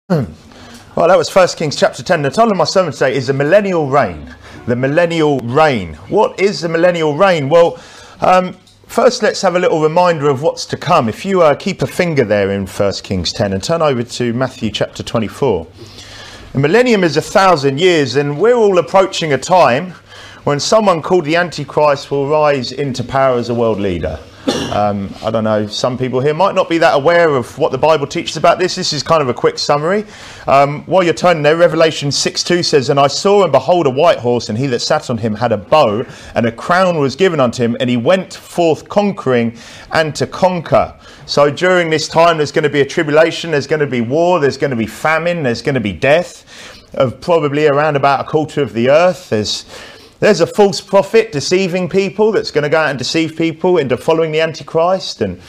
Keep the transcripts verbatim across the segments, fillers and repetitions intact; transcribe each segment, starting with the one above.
Well, that was First Kings chapter ten. The title of my sermon today is The Millennial Reign. The Millennial Reign. What is the Millennial Reign? Well, um, first let's have a little reminder of what's to come. If you uh, keep a finger there in First Kings ten and turn over to Matthew chapter twenty-four. The millennium is a thousand years, and we're all approaching a time when someone called the Antichrist will rise into power as a world leader. Um, I don't know, some people here might not be that aware of what the Bible teaches about this. This is kind of a quick summary. Um, while you're turning there, Revelation six two says, "And I saw and behold a white horse, and he that sat on him had a bow, and a crown was given unto him, and he went forth conquering and to conquer." So during this time there's going to be a tribulation, there's going to be war, there's going to be famine, there's going to be death of probably around about a quarter of the earth. There's There's a false prophet deceiving people that's going to go out and deceive people into following the Antichrist, and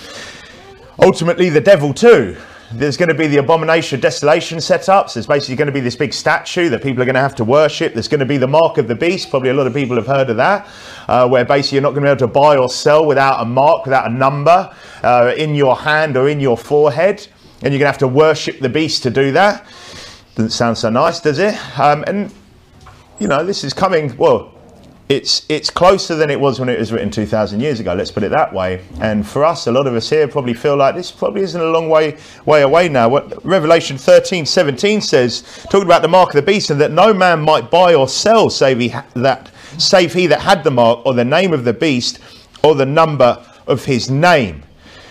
ultimately the devil too. There's going to be the abomination of desolation set up. So there's basically going to be this big statue that people are going to have to worship. There's going to be the mark of the beast. Probably a lot of people have heard of that, uh, where basically you're not going to be able to buy or sell without a mark, without a number uh, in your hand or in your forehead. And you're going to have to worship the beast to do that. Doesn't sound so nice, does it? Um, and, you know, this is coming, well, It's it's closer than it was when it was written two thousand years ago, let's put it that way. And for us, a lot of us here probably feel like this probably isn't a long way way away now. What Revelation thirteen seventeen says, talking about the mark of the beast, and that no man might buy or sell save he, ha- that, save he that had the mark, or the name of the beast, or the number of his name.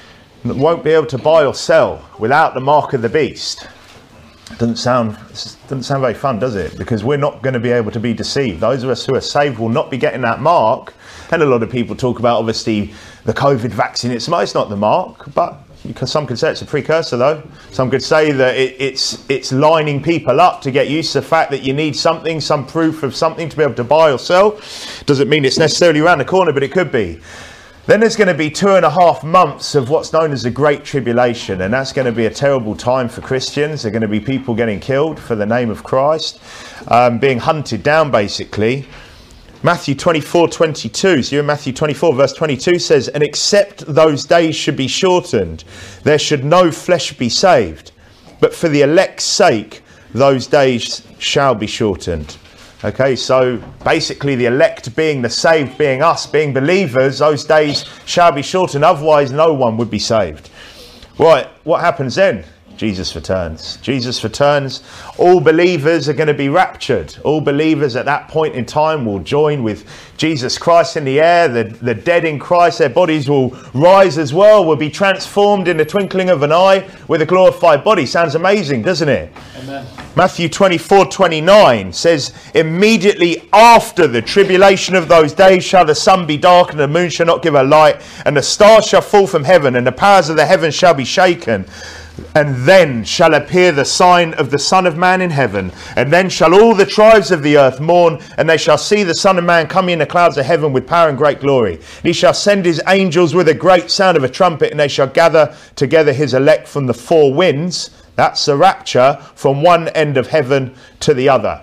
And won't be able to buy or sell without the mark of the beast. Doesn't sound doesn't sound very fun, does it? Because we're not going to be able to be deceived. Those of us who are saved will not be getting that mark. And a lot of people talk about, obviously, the COVID vaccine. It's, it's not the mark, but because some could say it's a precursor, though. Some could say that it, it's it's lining people up to get used to the fact that you need something, some proof of something to be able to buy or sell. Doesn't mean it's necessarily around the corner, but it could be. Then there's going to be two and a half months of what's known as the Great Tribulation, and that's going to be a terrible time for Christians. There are going to be people getting killed for the name of Christ, um, being hunted down basically. Matthew twenty-four twenty-two, so you're in Matthew twenty-four verse twenty-two says, "And except those days should be shortened, there should no flesh be saved. But for the elect's sake, those days shall be shortened." Okay, so basically the elect being the saved, being us, being believers, those days shall be shortened, otherwise no one would be saved. Right, what happens then? Jesus returns. Jesus returns. All believers are going to be raptured. All believers at that point in time will join with Jesus Christ in the air. The, the dead in Christ, their bodies will rise as well, will be transformed in the twinkling of an eye with a glorified body. Sounds amazing, doesn't it? Amen. Matthew twenty-four twenty-nine says, "Immediately after the tribulation of those days shall the sun be darkened, and the moon shall not give her light, and the stars shall fall from heaven, and the powers of the heavens shall be shaken. And then shall appear the sign of the Son of Man in heaven. And then shall all the tribes of the earth mourn, and they shall see the Son of Man coming in the clouds of heaven with power and great glory. And he shall send his angels with a great sound of a trumpet, and they shall gather together his elect from the four winds." That's the rapture, from one end of heaven to the other.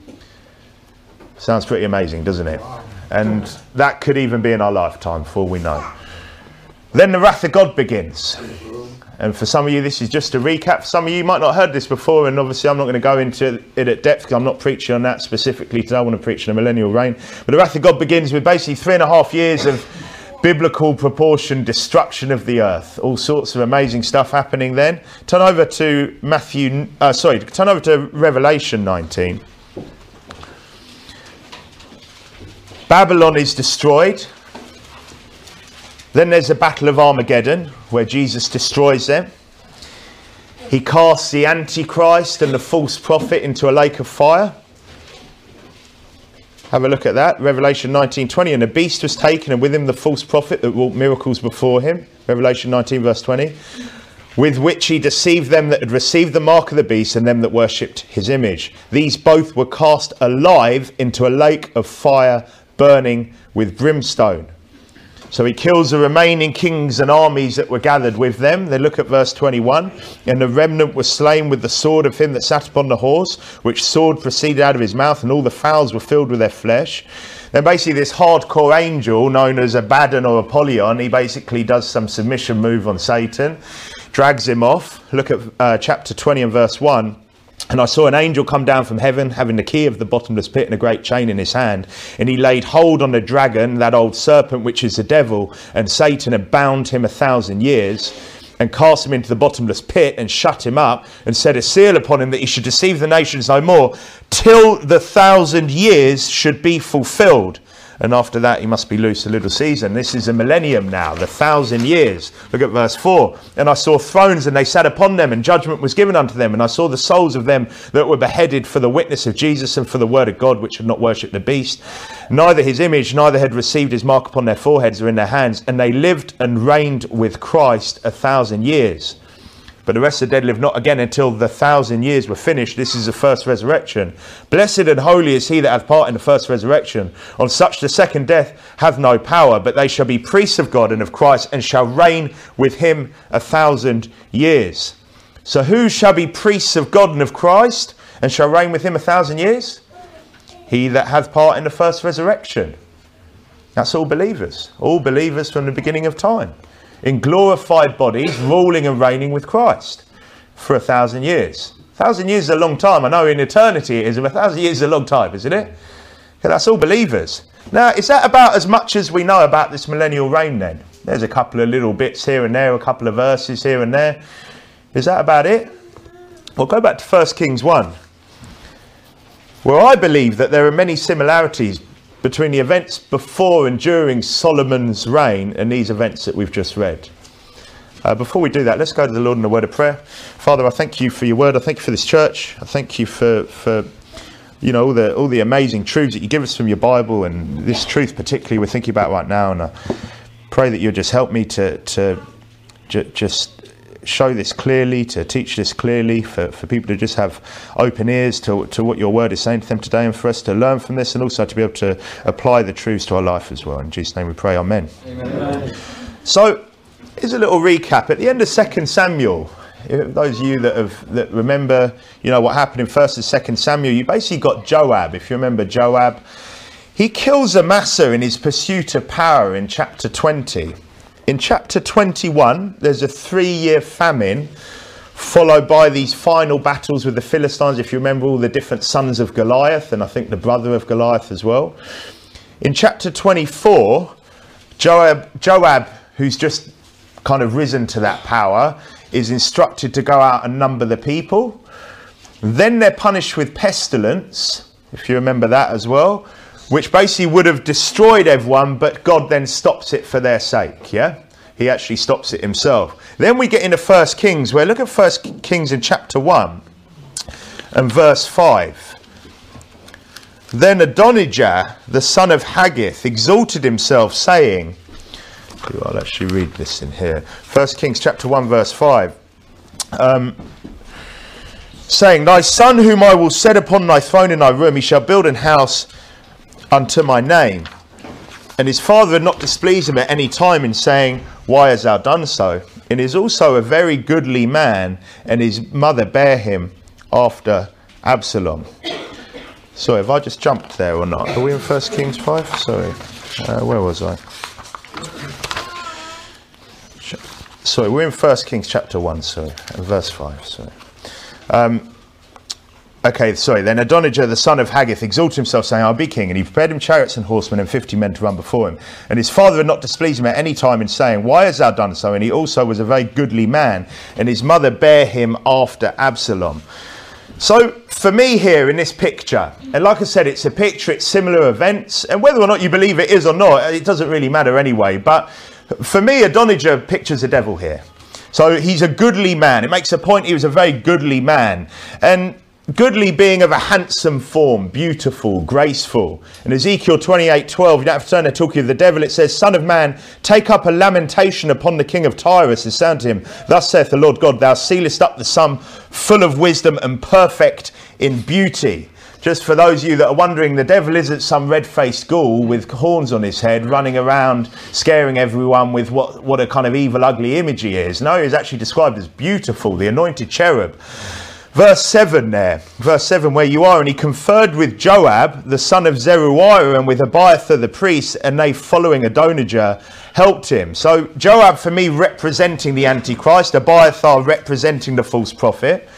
Sounds pretty amazing, doesn't it? And that could even be in our lifetime, for all we know. Then the wrath of God begins. And for some of you, this is just a recap. Some of you might not have heard this before, and obviously I'm not going to go into it at depth because I'm not preaching on that specifically today. I want to preach on the millennial reign. But the wrath of God begins with basically three and a half years of biblical proportion destruction of the earth. All sorts of amazing stuff happening then. Turn over to Matthew, uh, sorry, turn over to Revelation nineteen. Babylon is destroyed. Then there's the Battle of Armageddon, where Jesus destroys them. He casts the Antichrist and the false prophet into a lake of fire. Have a look at that. Revelation nineteen twenty. "And the beast was taken, and with him the false prophet that wrought miracles before him." Revelation nineteen verse twenty. "With which he deceived them that had received the mark of the beast, and them that worshipped his image. These both were cast alive into a lake of fire, burning with brimstone." So he kills the remaining kings and armies that were gathered with them. They look at verse twenty-one. "And the remnant was slain with the sword of him that sat upon the horse, which sword proceeded out of his mouth, and all the fowls were filled with their flesh." Then basically this hardcore angel known as Abaddon or Apollyon, he basically does some submission move on Satan, drags him off. Look at uh, chapter twenty and verse one. And I saw an angel come down from heaven, having the key of the bottomless pit and a great chain in his hand. And he laid hold on the dragon, that old serpent, which is the devil, and Satan, and bound him a thousand years, and cast him into the bottomless pit, and shut him up, and set a seal upon him, that he should deceive the nations no more, till the thousand years should be fulfilled. And after that he must be loosed a little season. This is a millennium now, the thousand years. Look at verse four. And I saw thrones, and they sat upon them, and judgment was given unto them. And I saw the souls of them that were beheaded for the witness of Jesus and for the word of God, which had not worshipped the beast, neither his image, neither had received his mark upon their foreheads or in their hands. And they lived and reigned with Christ a thousand years. But the rest of the dead lived not again until the thousand years were finished. This is the first resurrection. Blessed and holy is he that hath part in the first resurrection. On such the second death hath no power, but they shall be priests of God and of Christ, and shall reign with him a thousand years. So who shall be priests of God and of Christ, and shall reign with him a thousand years? He that hath part in the first resurrection. That's all believers. All believers from the beginning of time, in glorified bodies, ruling and reigning with Christ for a thousand years. A thousand years is a long time. I know in eternity it is, but a thousand years is a long time, isn't it? Okay, that's all believers. Now, is that about as much as we know about this millennial reign then? There's a couple of little bits here and there, a couple of verses here and there. Is that about it? Well, go back to First Kings one, where I believe that there are many similarities between the events before and during Solomon's reign and these events that we've just read. Uh, before we do that, let's go to the Lord in a word of prayer. Father, I thank you for your word. I thank you for this church. I thank you for, for you know, all the all the amazing truths that you give us from your Bible, and this truth particularly we're thinking about right now. And I pray that you'll just help me to to j- just show this clearly, to teach this clearly, for, for people to just have open ears to, to what your word is saying to them today, and for us to learn from this, and also to be able to apply the truths to our life as well. In Jesus' name we pray, amen. Amen. So, here's a little recap. At the end of Second Samuel, those of you that have that remember, you know, what happened in First and Second Samuel, you basically got Joab. If you remember Joab, he kills Amasa in his pursuit of power in chapter twenty. In chapter twenty-one, there's a three-year famine, followed by these final battles with the Philistines. If you remember, all the different sons of Goliath, and I think the brother of Goliath as well. In chapter twenty-four, Joab, Joab, who's just kind of risen to that power, is instructed to go out and number the people. Then they're punished with pestilence, if you remember that as well, which basically would have destroyed everyone, but God then stops it for their sake, yeah? He actually stops it himself. Then we get into First Kings, where look at First Kings in chapter one and verse five. Then Adonijah, the son of Haggith, exalted himself, saying, I'll actually read this in here. First Kings chapter one, verse five. Um, saying, Thy son whom I will set upon thy throne in thy room, he shall build an house unto my name. And his father had not displeased him at any time in saying, Why hast thou done so? And he is also a very goodly man, and his mother bare him after Absalom. Sorry, have I just jumped there or not? Are we in First Kings five? Sorry, uh, where was I? Sorry, we're in First Kings chapter one, sorry, verse five, sorry. Um, Okay, sorry, then Adonijah, the son of Haggith, exalted himself, saying, I'll be king. And he prepared him chariots and horsemen and fifty men to run before him. And his father had not displeased him at any time in saying, Why hast thou done so? And he also was a very goodly man. And his mother bare him after Absalom. So, for me here in this picture, and like I said, it's a picture, it's similar events. And whether or not you believe it is or not, it doesn't really matter anyway. But for me, Adonijah pictures the devil here. So he's a goodly man. It makes a point he was a very goodly man. And goodly being of a handsome form, beautiful, graceful. In Ezekiel twenty-eight twelve, you don't have to turn there, talking of the devil, it says, Son of man, take up a lamentation upon the king of Tyrus, and say unto him, Thus saith the Lord God, Thou sealest up the sum full of wisdom and perfect in beauty. Just for those of you that are wondering, the devil isn't some red-faced ghoul with horns on his head running around scaring everyone with what, what a kind of evil, ugly image he is. No, he's actually described as beautiful, the anointed cherub. Verse seven there, verse seven where you are, and he conferred with Joab, the son of Zeruiah, and with Abiathar the priest, and they following Adonijah helped him. So Joab for me representing the Antichrist, Abiathar representing the false prophet.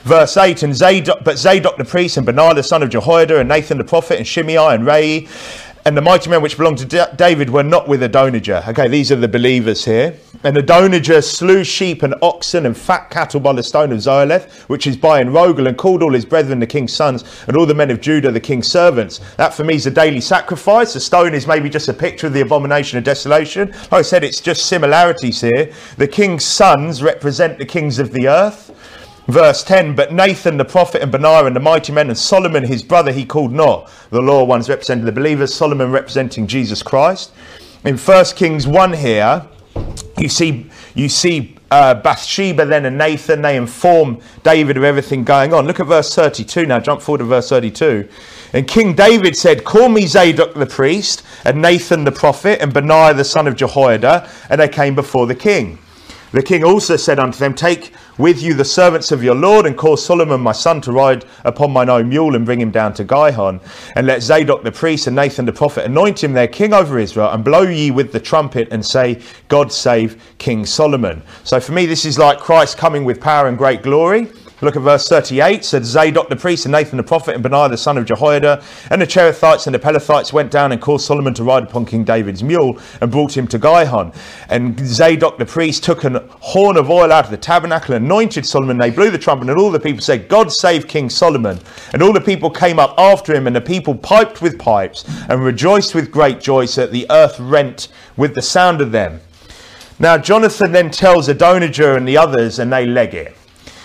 Verse eight, and Zadok, but Zadok the priest and Benaiah the son of Jehoiada and Nathan the prophet and Shimei and Rei and the mighty men which belonged to D- David were not with Adonijah. Okay, these are the believers here. And Adonijah slew sheep and oxen and fat cattle by the stone of Zoheleth, which is by Enrogel, and called all his brethren the king's sons and all the men of Judah the king's servants. That for me is a daily sacrifice. The stone is maybe just a picture of the abomination of desolation. Like I said, it's just similarities here. The king's sons represent the kings of the earth. Verse ten, but Nathan the prophet and Benaiah and the mighty men and Solomon his brother he called not. The law ones representing the believers, Solomon representing Jesus Christ. In First Kings one here, you see you see uh, Bathsheba then and Nathan, they inform David of everything going on. Look at verse thirty-two now, jump forward to verse thirty-two. And King David said, call me Zadok the priest and Nathan the prophet and Benaiah the son of Jehoiada, and they came before the king. The king also said unto them, take with you the servants of your Lord, and cause Solomon my son to ride upon mine own mule, and bring him down to Gihon. And let Zadok the priest and Nathan the prophet anoint him their king over Israel, and blow ye with the trumpet, and say, God save King Solomon. So for me, this is like Christ coming with power and great glory. Look at verse thirty-eight. Said Zadok the priest and Nathan the prophet and Benaiah the son of Jehoiada and the Cherethites and the Pelethites went down and caused Solomon to ride upon King David's mule, and brought him to Gihon. And Zadok the priest took an horn of oil out of the tabernacle and anointed Solomon. They blew the trumpet, and all the people said, God save King Solomon. And all the people came up after him, and the people piped with pipes and rejoiced with great joy, so that the earth rent with the sound of them. Now Jonathan then tells Adonijah and the others, and they leg it.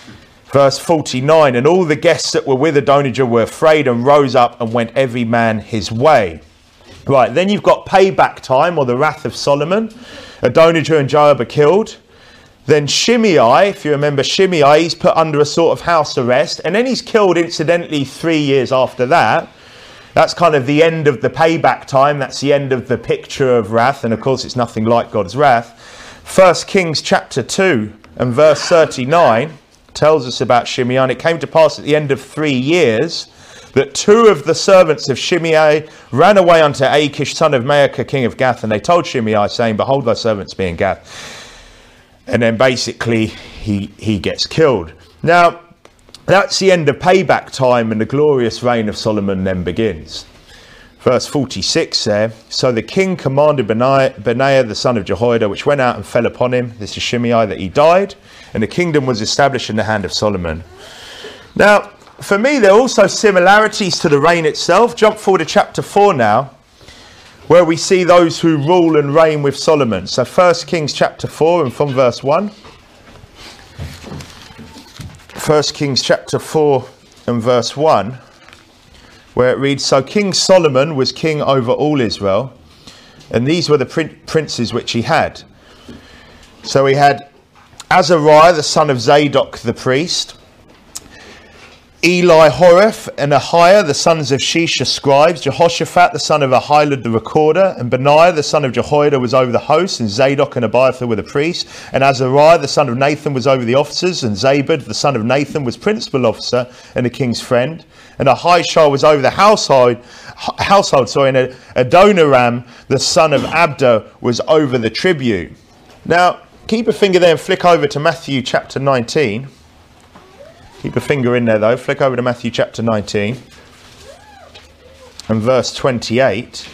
Verse forty-nine, and all the guests that were with Adonijah were afraid and rose up and went every man his way. Right, then you've got payback time, or the wrath of Solomon. Adonijah and Joab are killed. Then Shimei, if you remember Shimei, he's put under a sort of house arrest, and then he's killed incidentally three years after that. That's kind of the end of the payback time. That's the end of the picture of wrath, and of course it's nothing like God's wrath. First Kings chapter two and verse thirty-nine tells us about Shimei. And it came to pass at the end of three years that two of the servants of Shimei ran away unto Achish son of Maacah king of Gath, and they told Shimei, saying, behold, thy servants be in Gath. And then basically he he gets killed. Now that's the end of payback time, and the glorious reign of Solomon then begins. Verse forty-six there. So the king commanded Benaiah, Benaiah the son of Jehoiada, which went out and fell upon him. This is Shimei, that he died, and the kingdom was established in the hand of Solomon. Now, for me, there are also similarities to the reign itself. Jump forward to chapter four now, where we see those who rule and reign with Solomon. So First Kings chapter four, and from verse one. First Kings chapter four and verse one. Where it reads, so King Solomon was king over all Israel, and these were the prin- princes which he had. So he had Azariah the son of Zadok the priest, Eli Horeph and Ahiah the sons of Shisha scribes, Jehoshaphat the son of Ahilud the recorder, and Benaiah the son of Jehoiada was over the host, and Zadok and Abiathar were the priests, and Azariah the son of Nathan was over the officers, and Zabud the son of Nathan was principal officer and the king's friend, and Ahishah was over the household, household sorry, and Adoniram the son of Abda was over the tribute. Now, keep a finger there and flick over to Matthew chapter nineteen. Keep a finger in there though. Flick over to Matthew chapter nineteen and verse twenty-eight.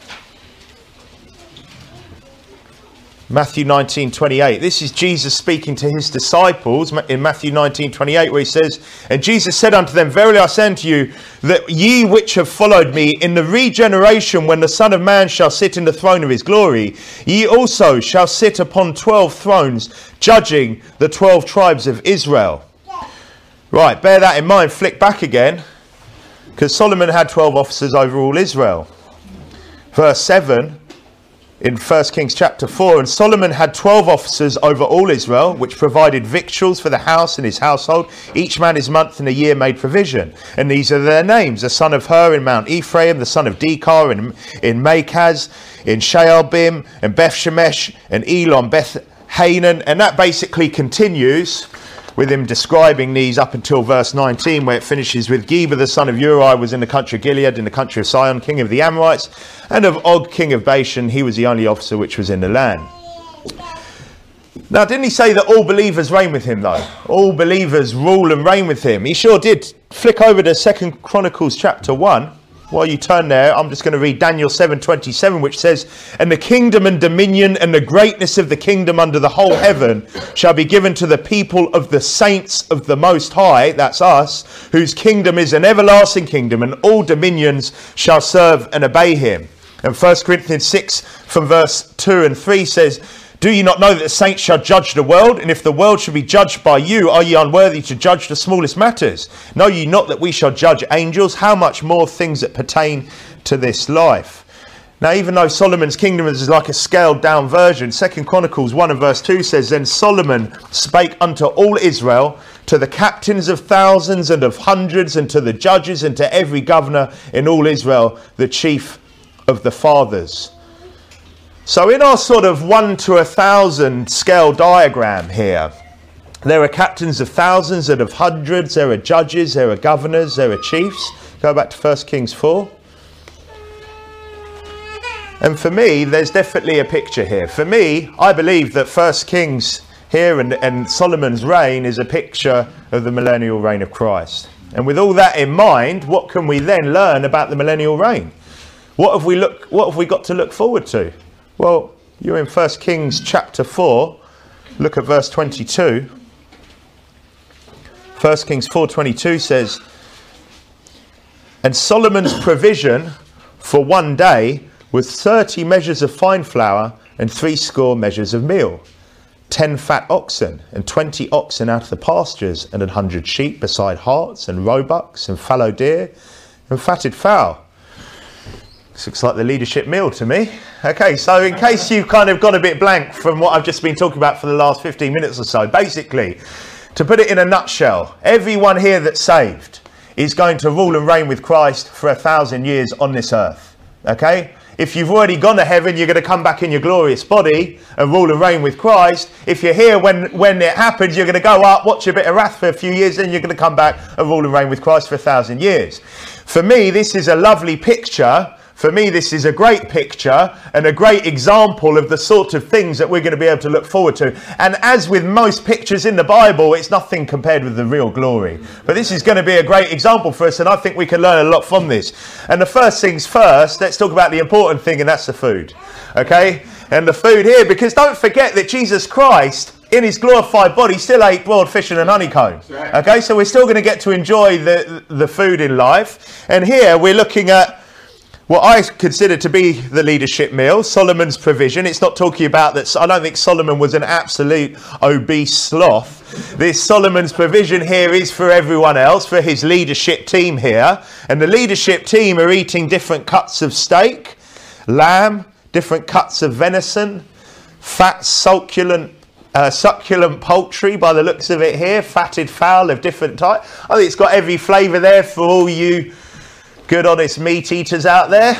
Matthew nineteen twenty-eight. This is Jesus speaking to his disciples in Matthew nineteen twenty-eight, where he says, and Jesus said unto them, verily I say unto you, that ye which have followed me, in the regeneration when the Son of Man shall sit in the throne of his glory, ye also shall sit upon twelve thrones, judging the twelve tribes of Israel. Right, bear that in mind. Flick back again, because Solomon had twelve officers over all Israel. Verse seven in First Kings chapter four, and Solomon had twelve officers over all Israel, which provided victuals for the house and his household. Each man his month and a year made provision. And these are their names: the son of Hur in Mount Ephraim, the son of Dekar in, in Makaz, in Shaalbim, and Beth Shemesh, and Elon, Beth Hanan. And that basically continues with him describing these up until verse nineteen, where it finishes with Geba the son of Uri was in the country of Gilead, in the country of Sion, king of the Amorites, and of Og king of Bashan, he was the only officer which was in the land. Now, didn't he say that all believers reign with him, though? All believers rule and reign with him. He sure did. Flick over to Second Chronicles chapter one. While you turn there, I'm just going to read Daniel seven twenty-seven, which says, "And the kingdom and dominion and the greatness of the kingdom under the whole heaven shall be given to the people of the saints of the Most High," that's us, "whose kingdom is an everlasting kingdom, and all dominions shall serve and obey him." And First Corinthians six from verse two and three says, "Do you not know that the saints shall judge the world? And if the world should be judged by you, are ye unworthy to judge the smallest matters? Know ye not that we shall judge angels? How much more things that pertain to this life?" Now, even though Solomon's kingdom is like a scaled down version, Second Chronicles one and verse two says, "Then Solomon spake unto all Israel, to the captains of thousands and of hundreds, and to the judges, and to every governor in all Israel, the chief of the fathers." So in our sort of one to a thousand scale diagram here, there are captains of thousands and of hundreds, there are judges, there are governors, there are chiefs. Go back to First Kings four. And for me, there's definitely a picture here. For me, I believe that First Kings here and, and Solomon's reign is a picture of the millennial reign of Christ. And with all that in mind, what can we then learn about the millennial reign? What have we look? What have we got to look forward to? Well, you're in First Kings chapter four. Look at verse twenty-two. First Kings four twenty-two says, "And Solomon's provision for one day was thirty measures of fine flour and threescore measures of meal, ten fat oxen and twenty oxen out of the pastures, and an hundred sheep, beside harts and roebucks and fallow deer and fatted fowl." This looks like the leadership meal to me. Okay, so in case you've kind of got a bit blank from what I've just been talking about for the last fifteen minutes or so, basically, to put it in a nutshell, everyone here that's saved is going to rule and reign with Christ for a thousand years on this earth. Okay? If you've already gone to heaven, you're going to come back in your glorious body and rule and reign with Christ. If you're here when, when it happens, you're going to go up, watch a bit of wrath for a few years, then you're going to come back and rule and reign with Christ for a thousand years. For me, this is a lovely picture. For me, this is a great picture and a great example of the sort of things that we're going to be able to look forward to. And as with most pictures in the Bible, it's nothing compared with the real glory. But this is going to be a great example for us, and I think we can learn a lot from this. And the first things first, let's talk about the important thing, and that's the food. Okay? And the food here, because don't forget that Jesus Christ, in his glorified body, still ate broiled fish and honeycomb. Right. Okay? So we're still going to get to enjoy the, the food in life. And here we're looking at what I consider to be the leadership meal, Solomon's provision. It's not talking about that. I don't think Solomon was an absolute obese sloth. This Solomon's provision here is for everyone else, for his leadership team here. And the leadership team are eating different cuts of steak, lamb, different cuts of venison, fat, succulent, uh, succulent poultry by the looks of it here, fatted fowl of different type. I think it's got every flavour there for all you good honest meat eaters out there.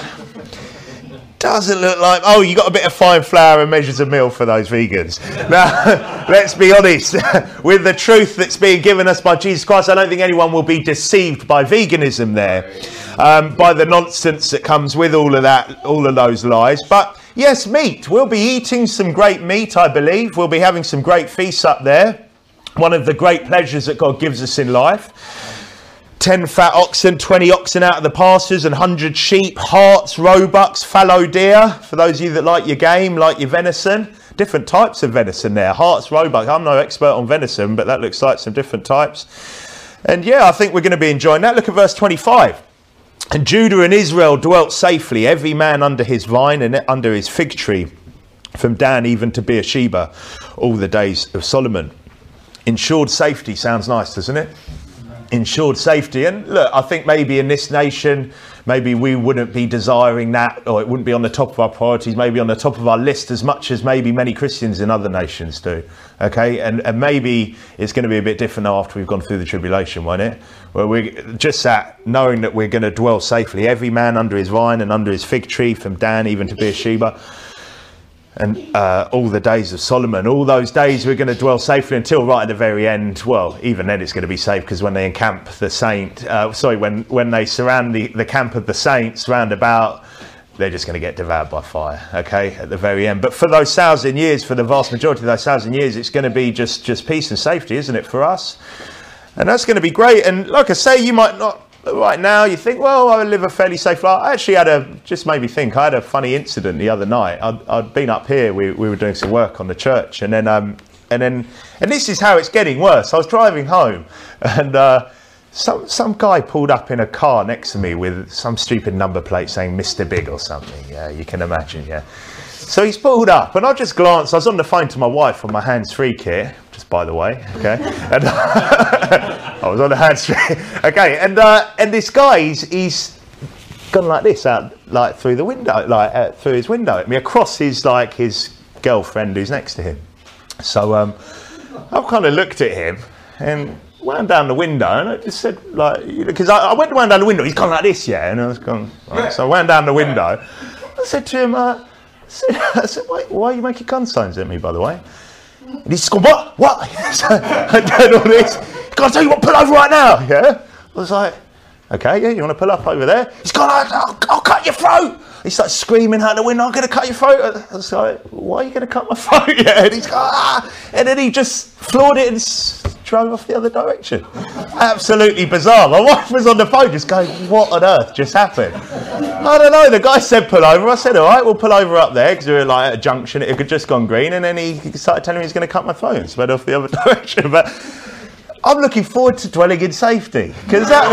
Doesn't look like, oh, you got a bit of fine flour and measures of meal for those vegans. Now, let's be honest, with the truth that's being given us by Jesus Christ, I don't think anyone will be deceived by veganism there, um, by the nonsense that comes with all of that, all of those lies. But yes, meat. We'll be eating some great meat, I believe. We'll be having some great feasts up there. One of the great pleasures that God gives us in life. ten fat oxen, twenty oxen out of the pastures, and one hundred sheep, harts, roebucks, fallow deer. For those of you that like your game, like your venison. Different types of venison there. Harts, roebuck. I'm no expert on venison, but that looks like some different types. And yeah, I think we're going to be enjoying that. Look at verse twenty-five. "And Judah and Israel dwelt safely, every man under his vine and under his fig tree, from Dan even to Beersheba, all the days of Solomon." Ensured safety sounds nice, doesn't it? Ensured safety. And look, I think maybe in this nation, maybe we wouldn't be desiring that, or it wouldn't be on the top of our priorities, maybe on the top of our list as much as maybe many Christians in other nations do. Okay, and, and maybe it's going to be a bit different now after we've gone through the tribulation, won't it? Where we're just that, knowing that we're going to dwell safely, every man under his vine and under his fig tree, from Dan even to Beersheba. And uh, all the days of Solomon, all those days we're going to dwell safely until right at the very end. Well, even then it's going to be safe, because when they encamp the saint, uh, sorry, when, when they surround the, the camp of the saints round about they're just going to get devoured by fire, okay, at the very end. But for those thousand years, for the vast majority of those thousand years, it's going to be just, just peace and safety, isn't it, for us? And that's going to be great. And like I say, you might not, right now, you think, well, I live a fairly safe life. I actually had a, just made me think, I had a funny incident the other night. I'd, I'd been up here, we, we were doing some work on the church, and then, um, and then, and this is how it's getting worse. I was driving home, and uh, Some some guy pulled up in a car next to me with some stupid number plate saying Mister Big or something. Yeah, you can imagine, yeah. So he's pulled up, and I just glanced. I was on the phone to my wife on my hands-free kit, just by the way, okay. And I was on the hands-free, okay. And uh, and this guy, he's he's gone like this out, like through the window, like uh, through his window at me, across his like his girlfriend who's next to him. So um, I've kind of looked at him and wound down the window, and I just said, like, because I, I went to wound down the window, he's gone like this, yeah, and I was going, right. So I wound down the window. I said to him, uh, I said, I said why, why are you making gun signs at me, by the way? And he's gone, what? What? So I did all this. Can I tell you what, pull over right now, yeah? I was like, okay, yeah, you want to pull up over there? He's gone, I'll, I'll cut your throat. He starts screaming out the window, I'm going to cut your throat. I was like, why are you going to cut my throat? Yeah, and he's gone, ah. And then he just floored it and s- drove off the other direction. Absolutely bizarre. My wife was on the phone just going, what on earth just happened? I don't know. The guy said pull over. I said, all right, we'll pull over up there, because we were like at a junction. It had just gone green. And then he started telling me he's going to cut my throat and sped off the other direction. But I'm looking forward to dwelling in safety, because that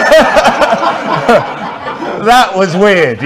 was... that was weird,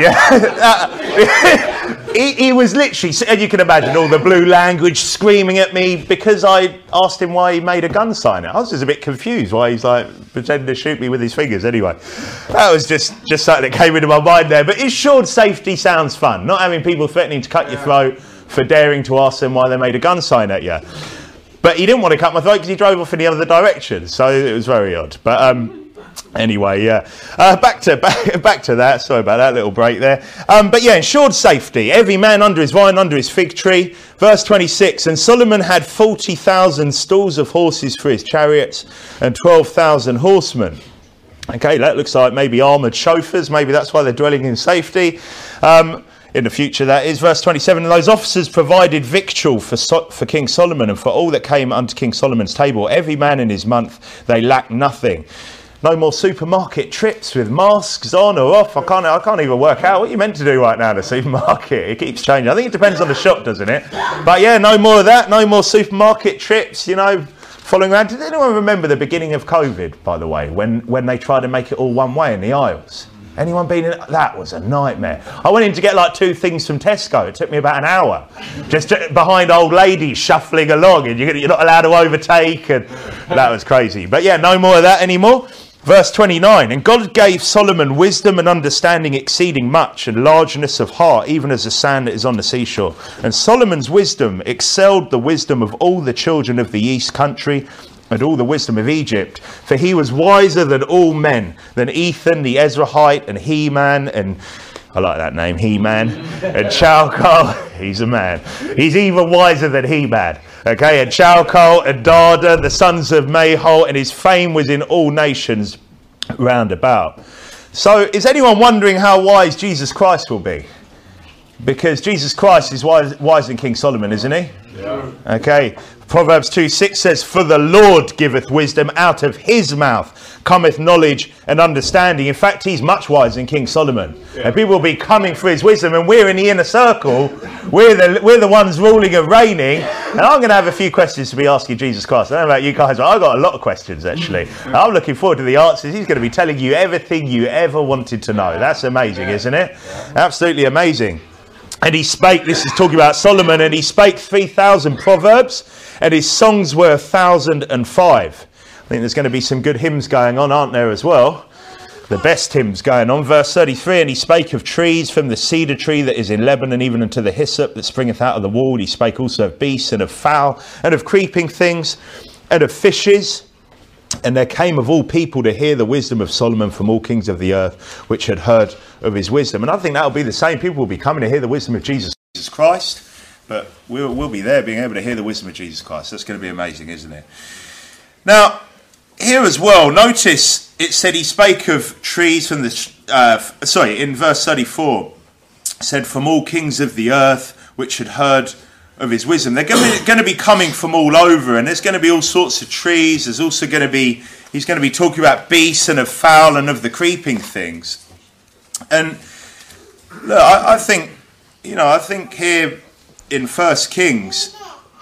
yeah. he, he was literally, and you can imagine all the blue language screaming at me because I asked him why he made a gun sign. I was just a bit confused why he's like pretending to shoot me with his fingers. Anyway, that was just, just something that came into my mind there. But assured safety sounds fun. Not having people threatening to cut your throat for daring to ask them why they made a gun sign at you. But he didn't want to cut my throat because he drove off in the other direction. So it was very odd. But um, anyway, yeah. Uh, back to back, back to that. Sorry about that little break there. Um, but yeah, ensured safety. Every man under his vine, under his fig tree. Verse twenty-six. And Solomon had forty thousand stalls of horses for his chariots and twelve thousand horsemen. Okay, that looks like maybe armoured chauffeurs. Maybe that's why they're dwelling in safety. Um, in the future, that is. Verse twenty-seven, and those officers provided victual for so- for King Solomon and for all that came unto King Solomon's table. Every man in his month, they lacked nothing. No more supermarket trips with masks on or off. I can't I can't even work out what you're meant to do right now in the supermarket. It keeps changing. I think it depends on the shop, doesn't it? But yeah, no more of that. No more supermarket trips, you know, following around. Did anyone remember the beginning of COVID, by the way, when, when they tried to make it all one way in the aisles? Anyone been in? That was a nightmare. I went in to get like two things from Tesco. It took me about an hour. Just behind old ladies shuffling along, and you're not allowed to overtake, and that was crazy. But yeah, no more of that anymore. Verse twenty-nine, and God gave Solomon wisdom and understanding exceeding much, and largeness of heart, even as the sand that is on the seashore. And Solomon's wisdom excelled the wisdom of all the children of the east country, and all the wisdom of Egypt. For he was wiser than all men, than Ethan the Ezrahite, and He-Man, and I like that name, He-Man, and Chalcol. He's a man. He's even wiser than He-Man. Okay, and Chalcol and Dada, the sons of Mahol, and his fame was in all nations round about. So is anyone wondering how wise Jesus Christ will be? Because Jesus Christ is wise, wiser than King Solomon, isn't he? Yeah. Okay. Proverbs two six says, for the Lord giveth wisdom, out of his mouth cometh knowledge and understanding. In fact, he's much wiser than King Solomon. Yeah. And people will be coming for his wisdom, and we're in the inner circle. We're the, we're the ones ruling and reigning. And I'm going to have a few questions to be asking Jesus Christ. I don't know about you guys, but I've got a lot of questions, actually. I'm looking forward to the answers. He's going to be telling you everything you ever wanted to know. That's amazing, isn't it? Absolutely amazing. And he spake, this is talking about Solomon, and he spake three thousand proverbs, and his songs were one thousand and five. I think there's going to be some good hymns going on, aren't there, as well? The best hymns going on. Verse thirty-three, and he spake of trees, from the cedar tree that is in Lebanon, even unto the hyssop that springeth out of the wall. He spake also of beasts, and of fowl, and of creeping things, and of fishes. And there came of all people to hear the wisdom of Solomon from all kings of the earth, which had heard of his wisdom. And I think that'll be the same. People will be coming to hear the wisdom of Jesus Christ, but we'll, we'll be there being able to hear the wisdom of Jesus Christ. That's going to be amazing, isn't it? Now, here as well, notice it said he spake of trees from the, uh, sorry, in verse thirty-four, said, from all kings of the earth which had heard of his wisdom. They're going to, be, going to be coming from all over, and there's going to be all sorts of trees. There's also going to be, he's going to be talking about beasts and of fowl and of the creeping things. And look, I, I think, you know, I think here in First Kings,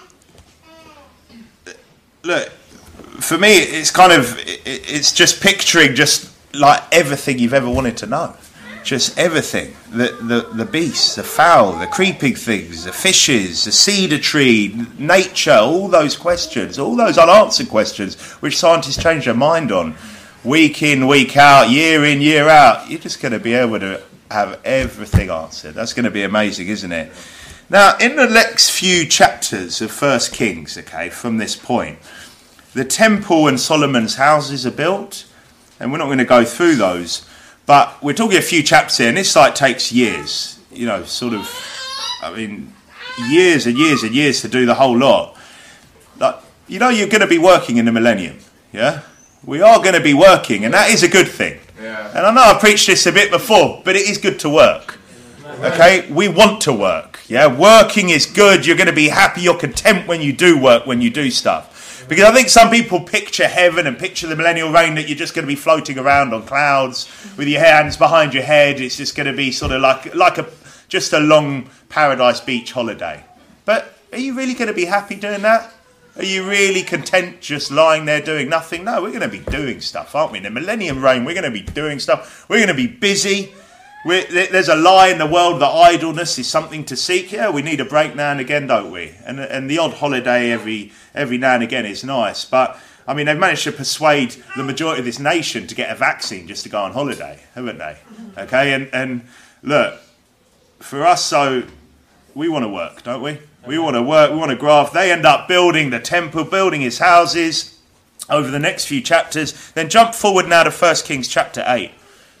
look, for me, it's kind of, it's just picturing just like everything you've ever wanted to know. Just everything. The, the, the beasts, the fowl, the creeping things, the fishes, the cedar tree, nature, all those questions, all those unanswered questions, which scientists change their mind on. Week in, week out, year in, year out. You're just going to be able to have everything answered. That's going to be amazing, isn't it? Now, in the next few chapters of First Kings, okay, from this point, the temple and Solomon's houses are built, and we're not going to go through those, but we're talking a few chapters here, and this like takes years, you know, sort of, I mean, years and years and years to do the whole lot. Like, you know, you're going to be working in the millennium, yeah? We are going to be working, and that is a good thing. Yeah. And I know I preached this a bit before, but it is good to work. Okay, we want to work. Yeah, working is good. You're going to be happy. You're content when you do work, when you do stuff. Because I think some people picture heaven and picture the millennial reign that you're just going to be floating around on clouds with your hands behind your head. It's just going to be sort of like like a just a long paradise beach holiday. But are you really going to be happy doing that? Are you really content just lying there doing nothing? No, we're going to be doing stuff, aren't we? In the millennium reign, we're going to be doing stuff. We're going to be busy. We're, there's a lie in the world that idleness is something to seek. Yeah, we need a break now and again, don't we? And and the odd holiday every every now and again is nice. But, I mean, they've managed to persuade the majority of this nation to get a vaccine just to go on holiday, haven't they? Okay, and, and look, for us, so we want to work, don't we? We want to work, we want to graft. They end up building the temple, building his houses over the next few chapters. Then jump forward now to First Kings chapter eight.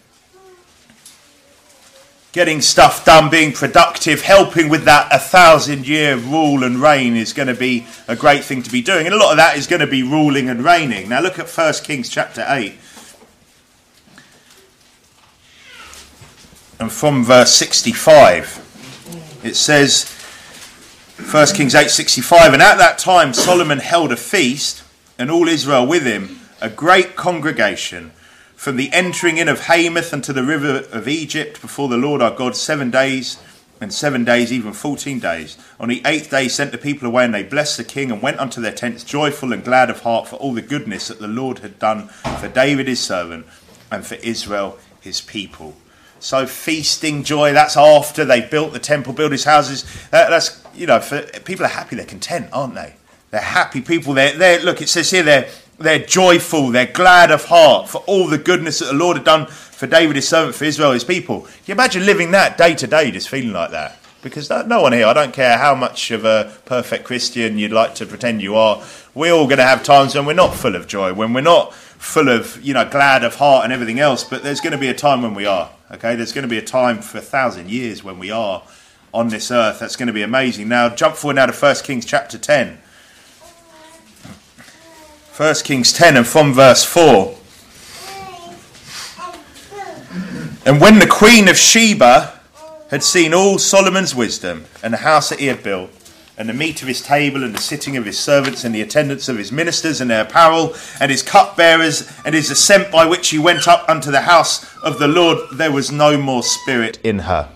Getting stuff done, being productive, helping with that a thousand year rule and reign is going to be a great thing to be doing. And a lot of that is going to be ruling and reigning. Now look at First Kings chapter eight. And from verse sixty-five, it says, First Kings eight sixty-five, and at that time Solomon held a feast, and all Israel with him, a great congregation, from the entering in of Hamath unto the river of Egypt before the Lord our God, seven days, and seven days, even fourteen days. On the eighth day he sent the people away, and they blessed the king, and went unto their tents joyful and glad of heart for all the goodness that the Lord had done for David his servant, and for Israel his people. So feasting, joy, that's after they built the temple, built his houses. That, that's, you know, for people are happy, they're content, aren't they? They're happy people. They're, they're look, it says here, they're They're joyful, they're glad of heart for all the goodness that the Lord had done for David his servant, for Israel his people. Can you imagine living that day to day, just feeling like that? Because no one here, I don't care how much of a perfect Christian you'd like to pretend you are, we're all going to have times when we're not full of joy, when we're not full of, you know, glad of heart and everything else, but there's going to be a time when we are, okay? There's going to be a time for a thousand years when we are on this earth. That's going to be amazing. Now, jump forward now to First Kings chapter ten. First Kings ten, and from verse four. And when the queen of Sheba had seen all Solomon's wisdom, and the house that he had built, and the meat of his table, and the sitting of his servants, and the attendance of his ministers, and their apparel, and his cupbearers, and his ascent by which he went up unto the house of the Lord, there was no more spirit in her.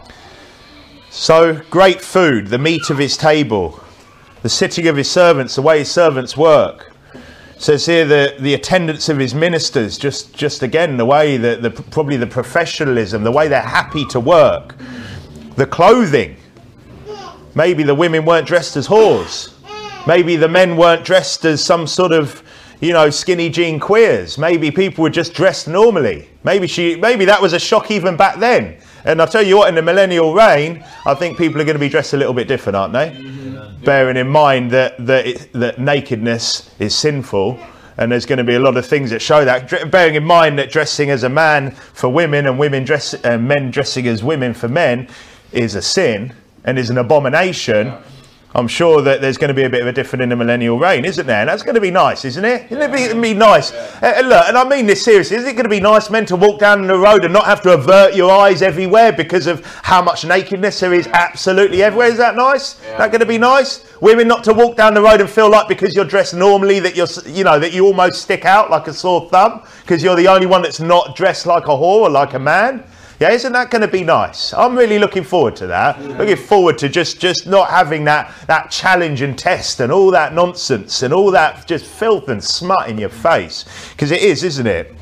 So great food, the meat of his table, the sitting of his servants, the way his servants work. Says here the, the attendance of his ministers, just, just again, the way, that the probably the professionalism, the way they're happy to work. The clothing. Maybe the women weren't dressed as whores. Maybe the men weren't dressed as some sort of, you know, skinny jean queers. Maybe people were just dressed normally. Maybe she, maybe that was a shock even back then. And I'll tell you what, in the millennial reign, I think people are going to be dressed a little bit different, aren't they? Mm-hmm. Bearing in mind that that, it, that nakedness is sinful, and there's going to be a lot of things that show that. Bearing in mind that dressing as a man for women and women dress and men dressing as women for men is a sin and is an abomination. I'm sure that there's going to be a bit of a difference in the millennial reign, isn't there? And that's going to be nice, isn't it? Isn't it be, it'd be nice? Uh, look, and I mean this seriously. Isn't it going to be nice, men, to walk down the road and not have to avert your eyes everywhere because of how much nakedness there is absolutely everywhere? Is that nice? Yeah. That going to be nice? Women not to walk down the road and feel like because you're dressed normally that you're, you know, that you almost stick out like a sore thumb because you're the only one that's not dressed like a whore or like a man. Yeah, isn't that going to be nice? I'm really looking forward to that. Yeah. Looking forward to just, just not having that, that challenge and test and all that nonsense and all that just filth and smut in your face. Because it is, isn't it? It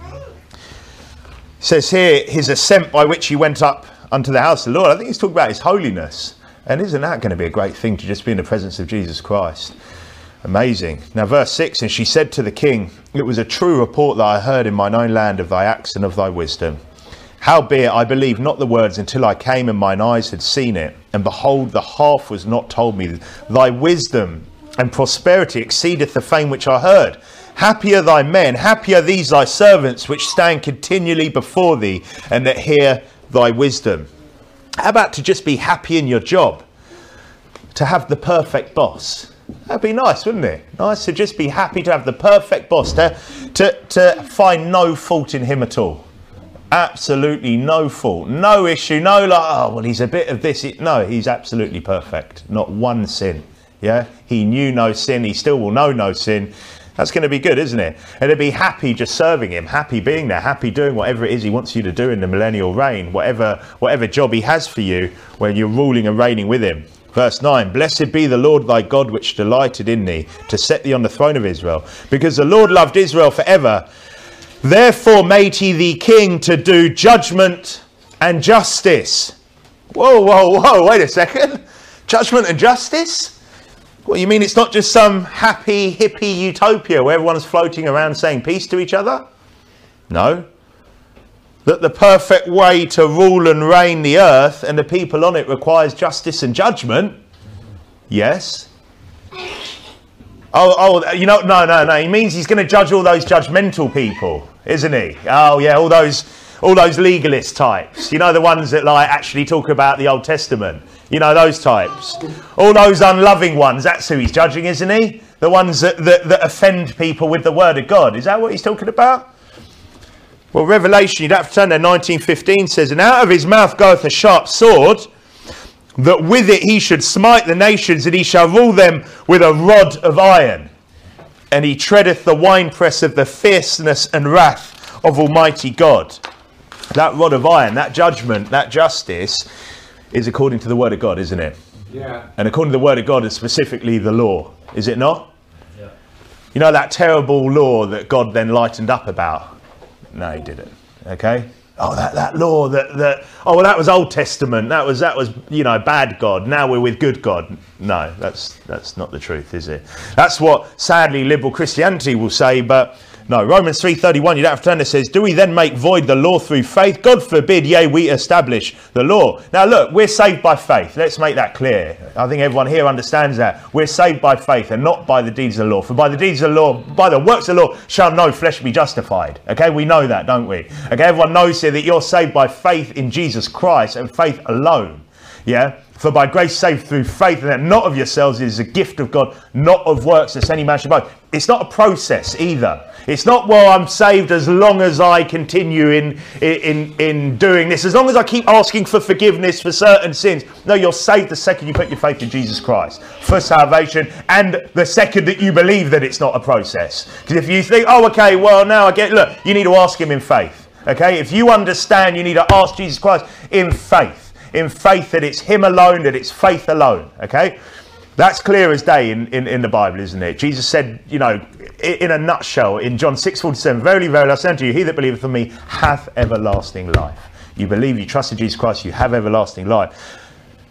says here, his ascent by which he went up unto the house of the Lord. I think he's talking about his holiness. And isn't that going to be a great thing to just be in the presence of Jesus Christ? Amazing. Now verse six, and she said to the king, it was a true report that I heard in mine own land of thy acts and of thy wisdom. Howbeit I believed not the words until I came and mine eyes had seen it. And behold, the half was not told me. Thy wisdom and prosperity exceedeth the fame which I heard. Happy are thy men, happy are these thy servants, which stand continually before thee, and that hear thy wisdom. How about to just be happy in your job? To have the perfect boss. That'd be nice, wouldn't it? Nice to just be happy to have the perfect boss, to, to, to find no fault in him at all. Absolutely no fault, no issue, no like, oh, well, he's a bit of this. No, he's absolutely perfect. Not one sin. Yeah, he knew no sin. He still will know no sin. That's going to be good, isn't it? And to be happy just serving him, happy being there, happy doing whatever it is he wants you to do in the millennial reign, whatever, whatever job he has for you when you're ruling and reigning with him. Verse nine, blessed be the Lord thy God, which delighted in thee, to set thee on the throne of Israel. Because the Lord loved Israel forever, therefore made he thee king to do judgment and justice. Whoa, whoa, whoa, wait a second. Judgment and justice? What, you mean it's not just some happy, hippie utopia where everyone's floating around saying peace to each other? No. That the perfect way to rule and reign the earth and the people on it requires justice and judgment? Yes. Oh, oh, you know, no, no, no. He means he's going to judge all those judgmental people, isn't he? Oh, yeah, all those, all those legalist types. You know, the ones that like actually talk about the Old Testament. You know, those types. All those unloving ones. That's who he's judging, isn't he? The ones that, that, that offend people with the word of God. Is that what he's talking about? Well, Revelation, you'd have to turn there. nineteen fifteen says, and out of his mouth goeth a sharp sword, that with it he should smite the nations, and he shall rule them with a rod of iron. And he treadeth the winepress of the fierceness and wrath of Almighty God. That rod of iron, that judgment, that justice is according to the word of God, isn't it? Yeah. And according to the word of God is specifically the law, is it not? Yeah. You know that terrible law that God then lightened up about? No, he didn't. Okay? Oh, that, that law that, that, oh, well, that was Old Testament. That was, that was, you know, bad God. Now we're with good God. No, that's, that's not the truth, is it? That's what, sadly, liberal Christianity will say, but no. Romans three thirty-one, you don't have to turn, it says, do we then make void the law through faith? God forbid, yea, we establish the law. Now, look, we're saved by faith. Let's make that clear. I think everyone here understands that. We're saved by faith and not by the deeds of the law. For by the deeds of the law, by the works of the law, shall no flesh be justified. Okay, we know that, don't we? Okay, everyone knows here that you're saved by faith in Jesus Christ and faith alone. Yeah? For by grace saved through faith, and that not of yourselves, it is a gift of God, not of works, lest any man should boast. It's not a process either. It's not, well, I'm saved as long as I continue in, in, in doing this, as long as I keep asking for forgiveness for certain sins. No, you're saved the second you put your faith in Jesus Christ for salvation, and the second that you believe that it's not a process. Because if you think, oh, okay, well, now I get, look, you need to ask him in faith. Okay, if you understand, you need to ask Jesus Christ in faith. In faith that it's him alone, that it's faith alone. Okay, that's clear as day in, in, in the Bible, isn't it? Jesus said, you know, in a nutshell, in John six forty-seven, verily, verily, I say unto you, he that believeth on me hath everlasting life. You believe, you trust in Jesus Christ, you have everlasting life.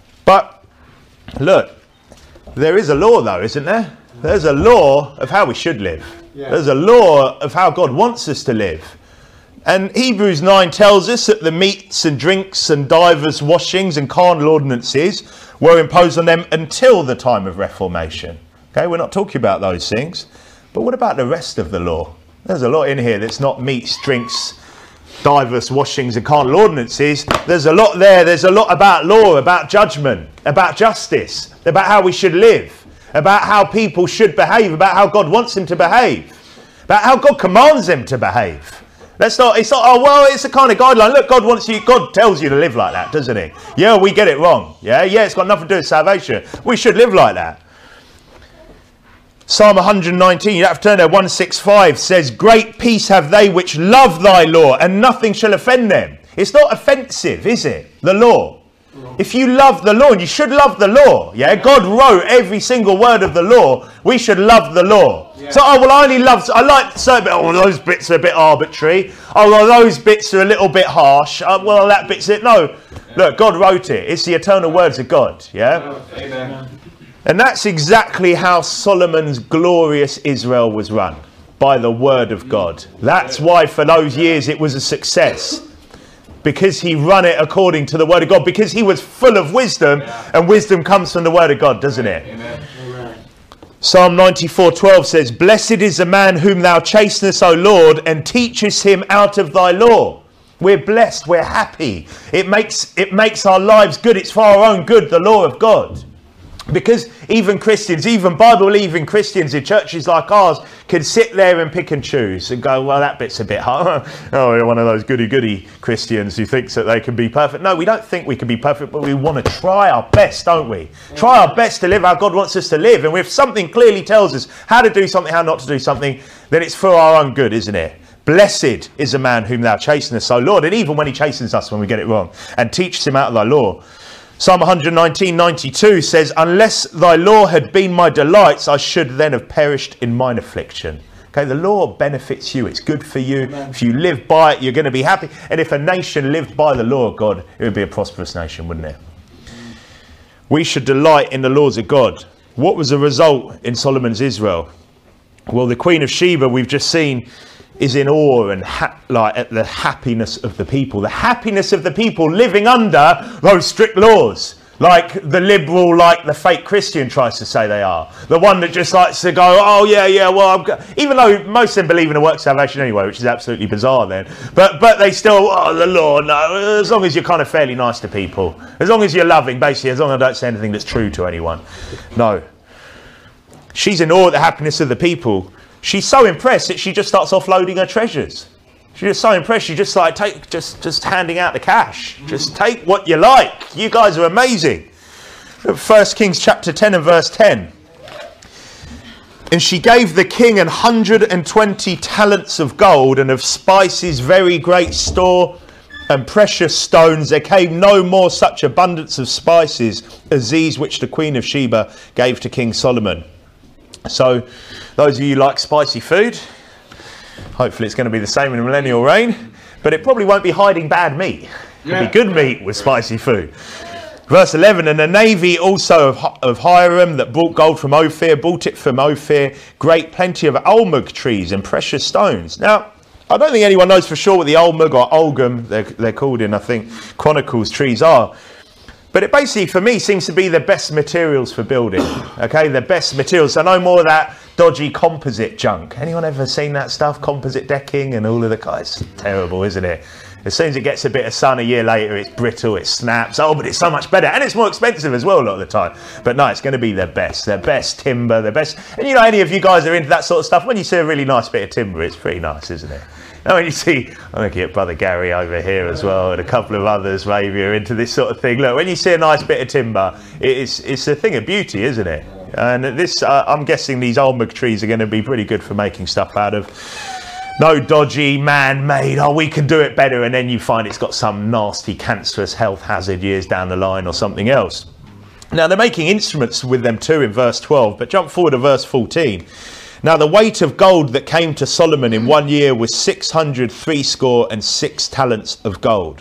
But look, there is a law though, isn't there? There's a law of how we should live. Yeah. There's a law of how God wants us to live. And Hebrews nine tells us that the meats and drinks and divers washings and carnal ordinances were imposed on them until the time of Reformation. Okay, we're not talking about those things. But what about the rest of the law? There's a lot in here that's not meats, drinks, diverse washings and carnal ordinances, there's a lot there. There's a lot about law, about judgment, about justice, about how we should live, about how people should behave, about how God wants them to behave, about how God commands them to behave. Let's not, it's not, oh, well, it's a kind of guideline. Look, God wants you, God tells you to live like that, doesn't he? Yeah, we get it wrong. Yeah, yeah, it's got nothing to do with salvation. We should live like that. Psalm one nineteen, you have to turn there, one sixty-five says, great peace have they which love thy law, and nothing shall offend them. It's not offensive, is it? The law. If you love the law, and you should love the law, yeah? God wrote every single word of the law. We should love the law. Yeah. So, oh, well, I only love, I like certain bits, oh, those bits are a bit arbitrary. Oh, well, those bits are a little bit harsh. Oh, well, that bit's it. No, look, God wrote it. It's the eternal words of God, yeah? Amen. And that's exactly how Solomon's glorious Israel was run, by the word of God. That's why for those years it was a success, because he run it according to the word of God, because he was full of wisdom, and wisdom comes from the word of God, doesn't it? Amen. Psalm ninety-four twelve says, blessed is the man whom thou chastenest, O Lord, and teachest him out of thy law. We're blessed, we're happy. It makes, it makes our lives good. It's for our own good, the law of God. Because even Christians, even Bible-believing Christians in churches like ours can sit there and pick and choose and go, well, that bit's a bit hard. Oh, you're one of those goody-goody Christians who thinks that they can be perfect. No, we don't think we can be perfect, but we want to try our best, don't we? Try our best to live how God wants us to live. And if something clearly tells us how to do something, how not to do something, then it's for our own good, isn't it? Blessed is the man whom thou chastenest, O Lord. And even when he chastens us when we get it wrong, and teaches him out of thy law. Psalm one nineteen ninety-two says, unless thy law had been my delights, I should then have perished in mine affliction. Okay, the law benefits you. It's good for you. Amen. If you live by it, you're going to be happy. And if a nation lived by the law of God, it would be a prosperous nation, wouldn't it? We should delight in the laws of God. What was the result in Solomon's Israel? Well, the Queen of Sheba, we've just seen, is in awe and ha- like at the happiness of the people. The happiness of the people living under those strict laws. Like the liberal, like the fake Christian tries to say they are. The one that just likes to go, oh yeah, yeah, well, I'm go-. Even though most of them believe in a work salvation anyway, which is absolutely bizarre then. But but they still, oh, the law, no, as long as you're kind of fairly nice to people. As long as you're loving, basically, as long as I don't say anything that's true to anyone. No. She's in awe at the happiness of the people. She's so impressed that she just starts offloading her treasures. She's just so impressed. She just like take, just just handing out the cash. Just take what you like. You guys are amazing. First Kings chapter ten and verse ten. And she gave the king an hundred and twenty talents of gold, and of spices very great store, and precious stones. There came no more such abundance of spices as these which the Queen of Sheba gave to King Solomon. So, those of you who like spicy food, hopefully it's going to be the same in the millennial reign, but it probably won't be hiding bad meat. It'll be good meat with spicy food. Verse eleven, and the navy also of, of Hiram that brought gold from Ophir, bought it from Ophir, great plenty of almug trees and precious stones. Now, I don't think anyone knows for sure what the almug or algum, they're, they're called in, I think, Chronicles trees are. But it basically, for me, seems to be the best materials for building. Okay, the best materials. So no more of that dodgy composite junk. Anyone ever seen that stuff? Composite decking and all of the guys. Terrible, isn't it? As soon as it gets a bit of sun a year later, it's brittle, it snaps. Oh, but it's so much better. And it's more expensive as well a lot of the time. But no, it's going to be their best. Their best timber, their best. And you know, any of you guys are into that sort of stuff. When you see a really nice bit of timber, it's pretty nice, isn't it? And when you see, I'm looking at Brother Gary over here as well, and a couple of others maybe are into this sort of thing. Look, when you see a nice bit of timber, it's it's a thing of beauty, isn't it? And this, uh, I'm guessing these almug trees are going to be pretty good for making stuff out of. No dodgy, man-made, oh, we can do it better, and then you find it's got some nasty, cancerous health hazard years down the line or something else. Now, they're making instruments with them too in verse twelve, but jump forward to verse fourteen. Now the weight of gold that came to Solomon in one year was six hundred threescore and six talents of gold.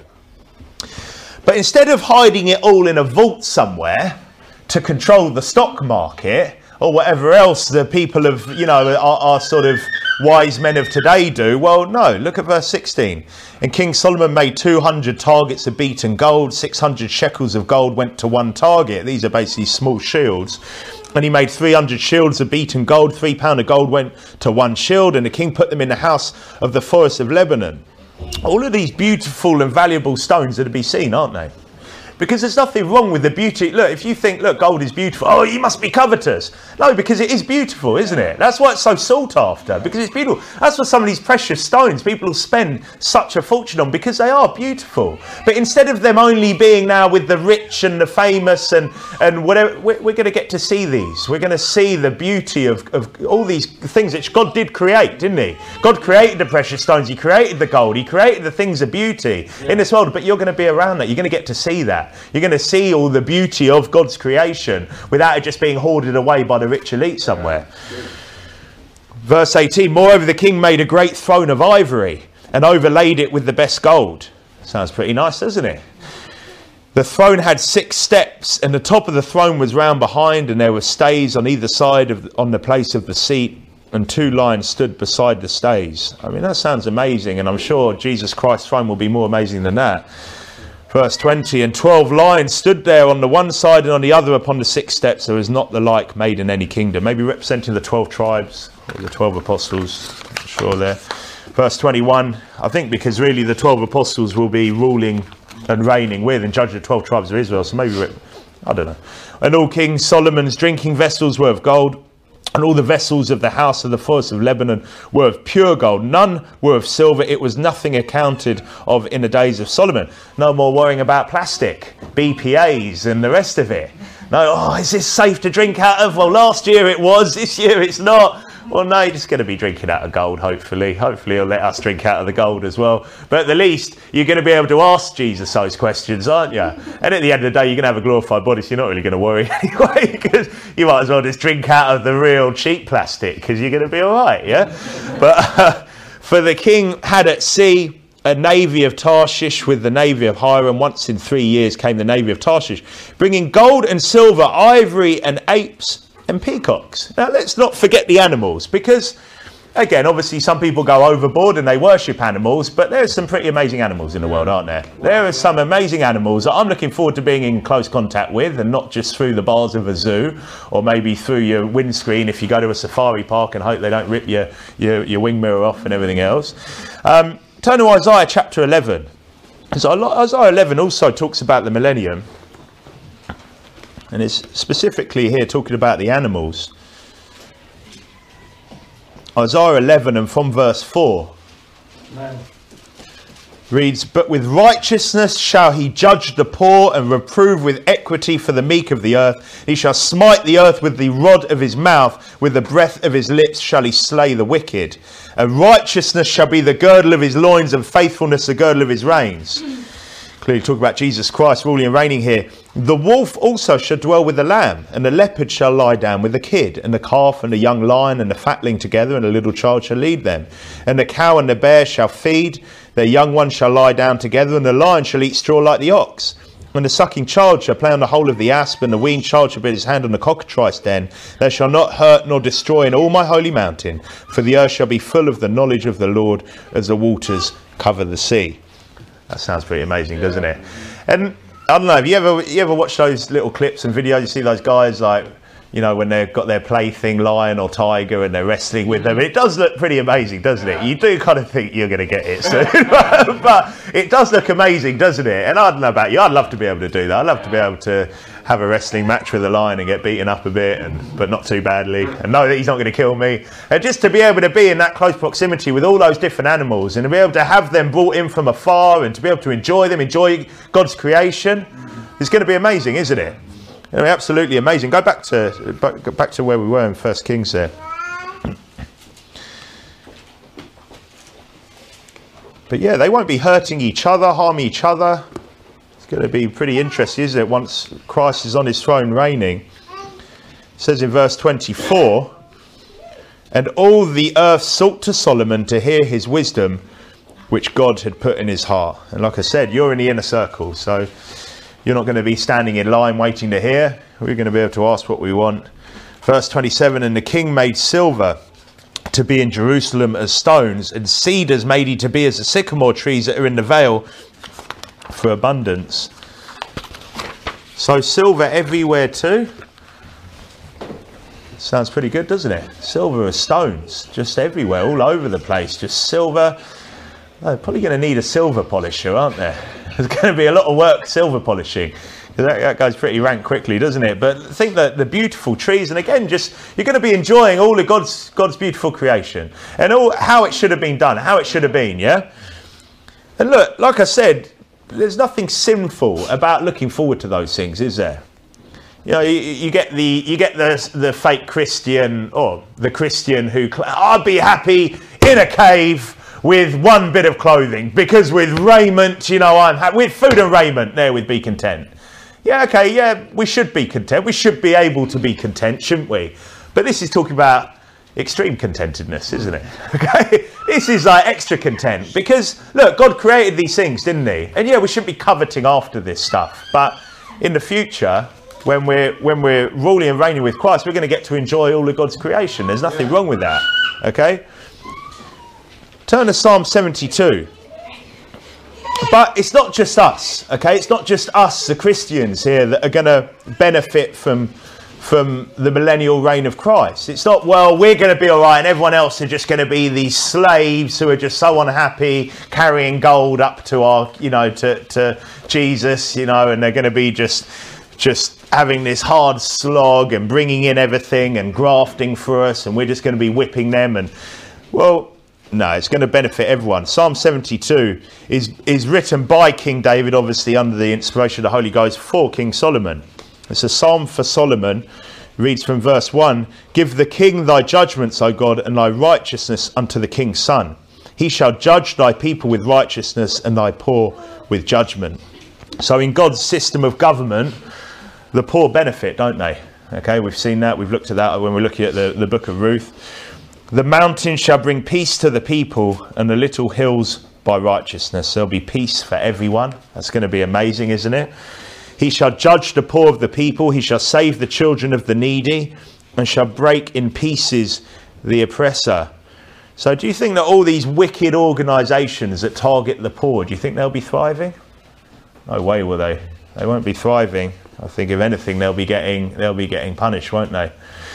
But instead of hiding it all in a vault somewhere to control the stock market or whatever else the people of, you know, our, our sort of wise men of today do, well, no, look at verse sixteen. And King Solomon made two hundred targets of beaten gold, six hundred shekels of gold went to one target. These are basically small shields. And he made three hundred shields of beaten gold. Three pound of gold went to one shield. And the king put them in the house of the forest of Lebanon. all of these beautiful and valuable stones are to be seen, aren't they? Because there's nothing wrong with the beauty. Look, if you think, look, gold is beautiful, oh, you must be covetous. No, because it is beautiful, isn't it? That's why it's so sought after, because it's beautiful. That's what some of these precious stones people will spend such a fortune on, because they are beautiful. But instead of them only being now with the rich and the famous and, and whatever, we're, we're going to get to see these. We're going to see the beauty of, of all these things that God did create, didn't he? God created the precious stones. He created the gold. He created the things of beauty yeah. in this world. But you're going to be around that. You're going to get to see that. You're going to see all the beauty of God's creation without it just being hoarded away by the rich elite somewhere. Verse eighteen, moreover, the king made a great throne of ivory and overlaid it with the best gold. Sounds pretty nice, doesn't it? The throne had six steps, and the top of the throne was round behind, and there were stays on either side of on the place of the seat, and two lions stood beside the stays. I mean, that sounds amazing, and I'm sure Jesus Christ's throne will be more amazing than that. Verse twenty, and twelve lions stood there on the one side and on the other upon the six steps. There was not the like made in any kingdom. Maybe representing the twelve tribes or the twelve apostles. I'm not sure there. Verse twenty-one, I think because really the twelve apostles will be ruling and reigning with and judging the twelve tribes of Israel. So maybe, I don't know. And all King Solomon's drinking vessels were of gold, and all the vessels of the house of the forest of Lebanon were of pure gold. None were of silver. It was nothing accounted of in the days of Solomon. No more worrying about plastic, B P As and the rest of it. No, oh, is this safe to drink out of? Well, last year it was. This year it's not. Well, no, you're just going to be drinking out of gold, hopefully. Hopefully he'll let us drink out of the gold as well. But at the least, you're going to be able to ask Jesus those questions, aren't you? And at the end of the day, you're going to have a glorified body, so you're not really going to worry anyway, because you might as well just drink out of the real cheap plastic, because you're going to be all right, yeah? But uh, for the king had at sea a navy of Tarshish with the navy of Hiram. Once in three years came the navy of Tarshish, bringing gold and silver, ivory and apes and peacocks. Now let's not forget the animals, because again, obviously some people go overboard and they worship animals, but there's some pretty amazing animals in the world, aren't there? There are some amazing animals that I'm looking forward to being in close contact with, and not just through the bars of a zoo or maybe through your windscreen if you go to a safari park and hope they don't rip your, your, your wing mirror off and everything else. Um, turn to Isaiah chapter eleven. Because Isaiah eleven also talks about the millennium. And it's specifically here talking about the animals. Isaiah eleven and from verse four. Amen. Reads, but with righteousness shall he judge the poor and reprove with equity for the meek of the earth. He shall smite the earth with the rod of his mouth. With the breath of his lips shall he slay the wicked. And righteousness shall be the girdle of his loins, and faithfulness the girdle of his reins. Clearly talk about Jesus Christ ruling and reigning here. The wolf also shall dwell with the lamb, and the leopard shall lie down with the kid, and the calf and the young lion and the fatling together, and a little child shall lead them. And the cow and the bear shall feed, their young ones shall lie down together, and the lion shall eat straw like the ox. And the sucking child shall play on the hole of the asp, and the weaned child shall put his hand on the cockatrice den. They shall not hurt nor destroy in all my holy mountain, for the earth shall be full of the knowledge of the Lord as the waters cover the sea. That sounds pretty amazing, doesn't it? And I don't know, have you ever you ever watched those little clips and videos? You see those guys, like, you know, when they've got their plaything, lion or tiger, and they're wrestling with them. It does look pretty amazing, doesn't it? You do kind of think you're going to get it soon. But it does look amazing, doesn't it? And I don't know about you, I'd love to be able to do that. I'd love to be able to have a wrestling match with a lion and get beaten up a bit, and but not too badly, and know that he's not going to kill me. And just to be able to be in that close proximity with all those different animals, and to be able to have them brought in from afar, and to be able to enjoy them, enjoy God's creation, it's going to be amazing, isn't it? I mean, absolutely amazing. Go back to back, back to where we were in First Kings there. But yeah, they won't be hurting each other, harming each other. It's going to be pretty interesting, isn't it, once Christ is on his throne reigning. It says in verse twenty-four, and all the earth sought to Solomon to hear his wisdom, which God had put in his heart. And like I said, you're in the inner circle, so you're not going to be standing in line waiting to hear. We're going to be able to ask what we want. Verse twenty-seven, and the king made silver to be in Jerusalem as stones, and cedars made he to be as the sycamore trees that are in the vale, for abundance. So silver everywhere too. Sounds pretty good, doesn't it? Silver as stones, just everywhere, all over the place. Just silver, They're probably going to need a silver polisher, aren't there? There's going to be a lot of work silver polishing. That, that goes pretty rank quickly, doesn't it? But think that the beautiful trees, and again, just you're going to be enjoying all of God's God's beautiful creation and all how it should have been done, how it should have been, yeah. And look, like I said, there's nothing sinful about looking forward to those things, is there? You know, you, you get the you get the the fake Christian or the Christian who I'd be happy in a cave with one bit of clothing because with raiment, you know, I'm happy with food and raiment. There, with be content. Yeah, okay, yeah, we should be content. We should be able to be content, shouldn't we? But this is talking about extreme contentedness, isn't it? Okay, this is like extra content because look, God created these things, didn't he? And yeah, we shouldn't be coveting after this stuff. But in the future, when we're when we're ruling and reigning with Christ, we're going to get to enjoy all of God's creation. There's nothing wrong with that. Okay. Turn to Psalm seventy-two. But it's not just us, okay? It's not just us, the Christians here, that are going to benefit from from the millennial reign of Christ. It's not, well, we're going to be all right and everyone else are just going to be these slaves who are just so unhappy carrying gold up to our, you know, to, to Jesus, you know, and they're going to be just just having this hard slog and bringing in everything and grafting for us and we're just going to be whipping them. And, well, no, it's going to benefit everyone. Psalm seventy-two is, is written by King David, obviously under the inspiration of the Holy Ghost, for King Solomon. It's a psalm for Solomon. It reads from verse one, "Give the king thy judgments, O God, and thy righteousness unto the king's son. He shall judge thy people with righteousness and thy poor with judgment." So in God's system of government, the poor benefit, don't they? Okay, we've seen that. We've looked at that when we're looking at the, the book of Ruth. "The mountains shall bring peace to the people, and the little hills by righteousness." There'll be peace for everyone. That's going to be amazing, isn't it? "He shall judge the poor of the people. He shall save the children of the needy, and shall break in pieces the oppressor." So do you think that all these wicked organisations that target the poor, do you think they'll be thriving? No way will they. They won't be thriving. I think if anything, they'll be getting they'll be getting punished, won't they?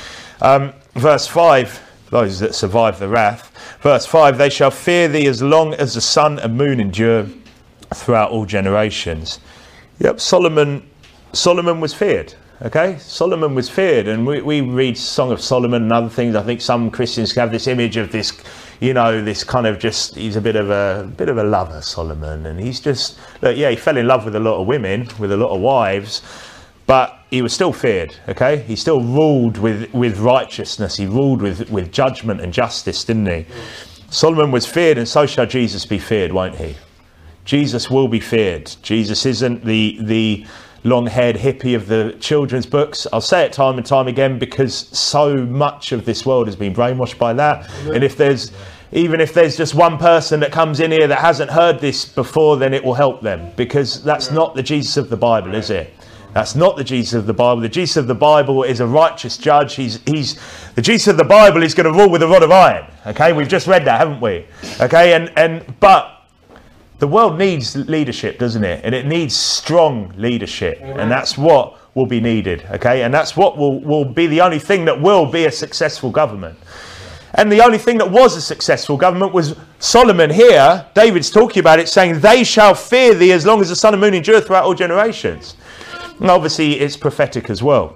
Um, verse five. Those that survive the wrath. Verse five, "They shall fear thee as long as the sun and moon endure throughout all generations." Yep, Solomon Solomon was feared. Okay, Solomon was feared, and we, we read Song of Solomon and other things. I think some Christians have this image of this, you know, this kind of just, he's a bit of a bit of a lover, Solomon, and he's just, look, yeah, he fell in love with a lot of women, with a lot of wives, but he was still feared, okay? He still ruled with, with righteousness. He ruled with, with judgment and justice, didn't he? Solomon was feared, and so shall Jesus be feared, won't he? Jesus will be feared. Jesus isn't the the long-haired hippie of the children's books. I'll say it time and time again because so much of this world has been brainwashed by that. And if there's, even if there's just one person that comes in here that hasn't heard this before, then it will help them, because that's not the Jesus of the Bible, is it? That's not the Jesus of the Bible. The Jesus of the Bible is a righteous judge. He's he's the Jesus of the Bible is going to rule with a rod of iron. Okay, we've just read that, haven't we? Okay, and and but the world needs leadership, doesn't it? And it needs strong leadership, and that's what will be needed. Okay, and that's what will will be the only thing that will be a successful government. And the only thing that was a successful government was Solomon here. David's talking about it, saying, "They shall fear thee as long as the sun and moon endure throughout all generations." And obviously it's prophetic as well.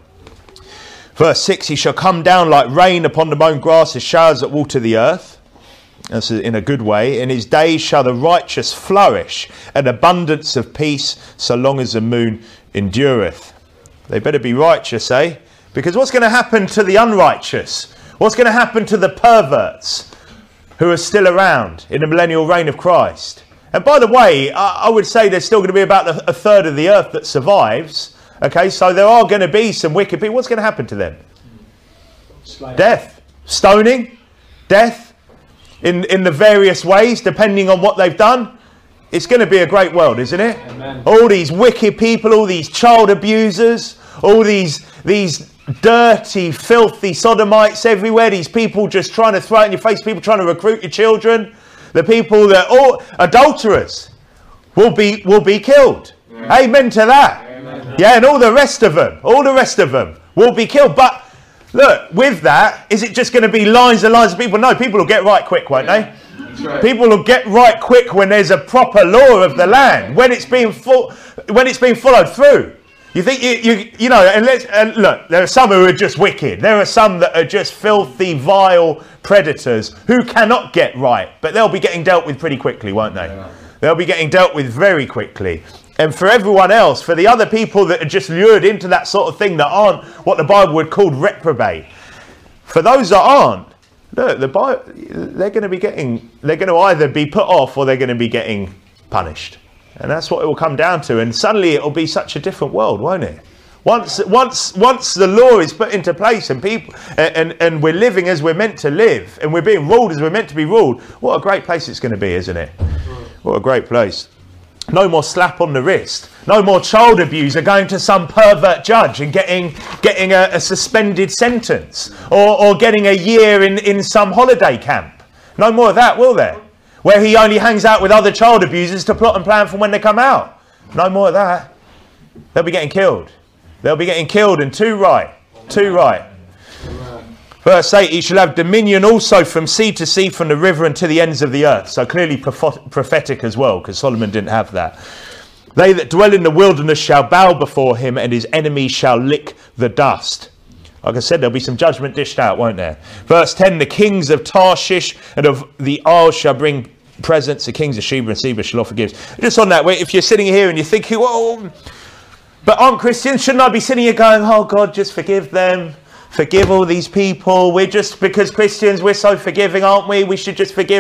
Verse six, "He shall come down like rain upon the mown grass, as showers that water the earth." That's in a good way. "In his days shall the righteous flourish, an abundance of peace, so long as the moon endureth." They better be righteous, eh? Because what's going to happen to the unrighteous? What's going to happen to the perverts who are still around in the millennial reign of Christ? And by the way, I, I would say there's still going to be about a third of the earth that survives. Okay, so there are going to be some wicked people. What's going to happen to them? Slave. Death, stoning, death, in, in the various ways, depending on what they've done. It's going to be a great world, isn't it? Amen. All these wicked people, all these child abusers, all these these dirty, filthy sodomites everywhere, these people just trying to throw it in your face, people trying to recruit your children, the people that, all adulterers will be will be killed. Yeah. Amen to that. Amen. Yeah, and all the rest of them, all the rest of them will be killed. But look, with that, is it just going to be lines and lines of people? No, people will get right quick, won't yeah. they? Right. People will get right quick when there's a proper law of the land, when it's being fo- when it's being followed through. You think you you, you know? And let's and look. There are some who are just wicked. There are some that are just filthy, vile predators who cannot get right, but they'll be getting dealt with pretty quickly, won't they? Yeah. They'll be getting dealt with very quickly. And for everyone else, for the other people that are just lured into that sort of thing that aren't what the Bible would call reprobate, for those that aren't. Look, the Bible, they're going to be getting, they're going to either be put off or they're going to be getting punished. And that's what it will come down to. And suddenly it will be such a different world, won't it? Once once, once the law is put into place and people and, and we're living as we're meant to live and we're being ruled as we're meant to be ruled, what a great place it's going to be, isn't it? What a great place. No more slap on the wrist. No more child abuser going to some pervert judge and getting getting a, a suspended sentence or, or getting a year in, in some holiday camp. No more of that, will there? Where he only hangs out with other child abusers to plot and plan for when they come out. No more of that. They'll be getting killed. They'll be getting killed, and too right. Too right. Verse eight, he shall have dominion also from sea to sea, from the river and to the ends of the earth. So clearly prophetic as well, because Solomon didn't have that. They that dwell in the wilderness shall bow before him, and his enemies shall lick the dust. Like I said, there'll be some judgment dished out, won't there? Verse ten, the kings of Tarshish and of the isles shall bring presents. The kings of Sheba and Seba shall offer gifts. Just on that, if you're sitting here and you're thinking, well, but aren't Christians? Shouldn't I be sitting here going, oh God, just forgive them? Forgive all these people. We're just, because Christians, we're so forgiving, aren't we? We should just forgive.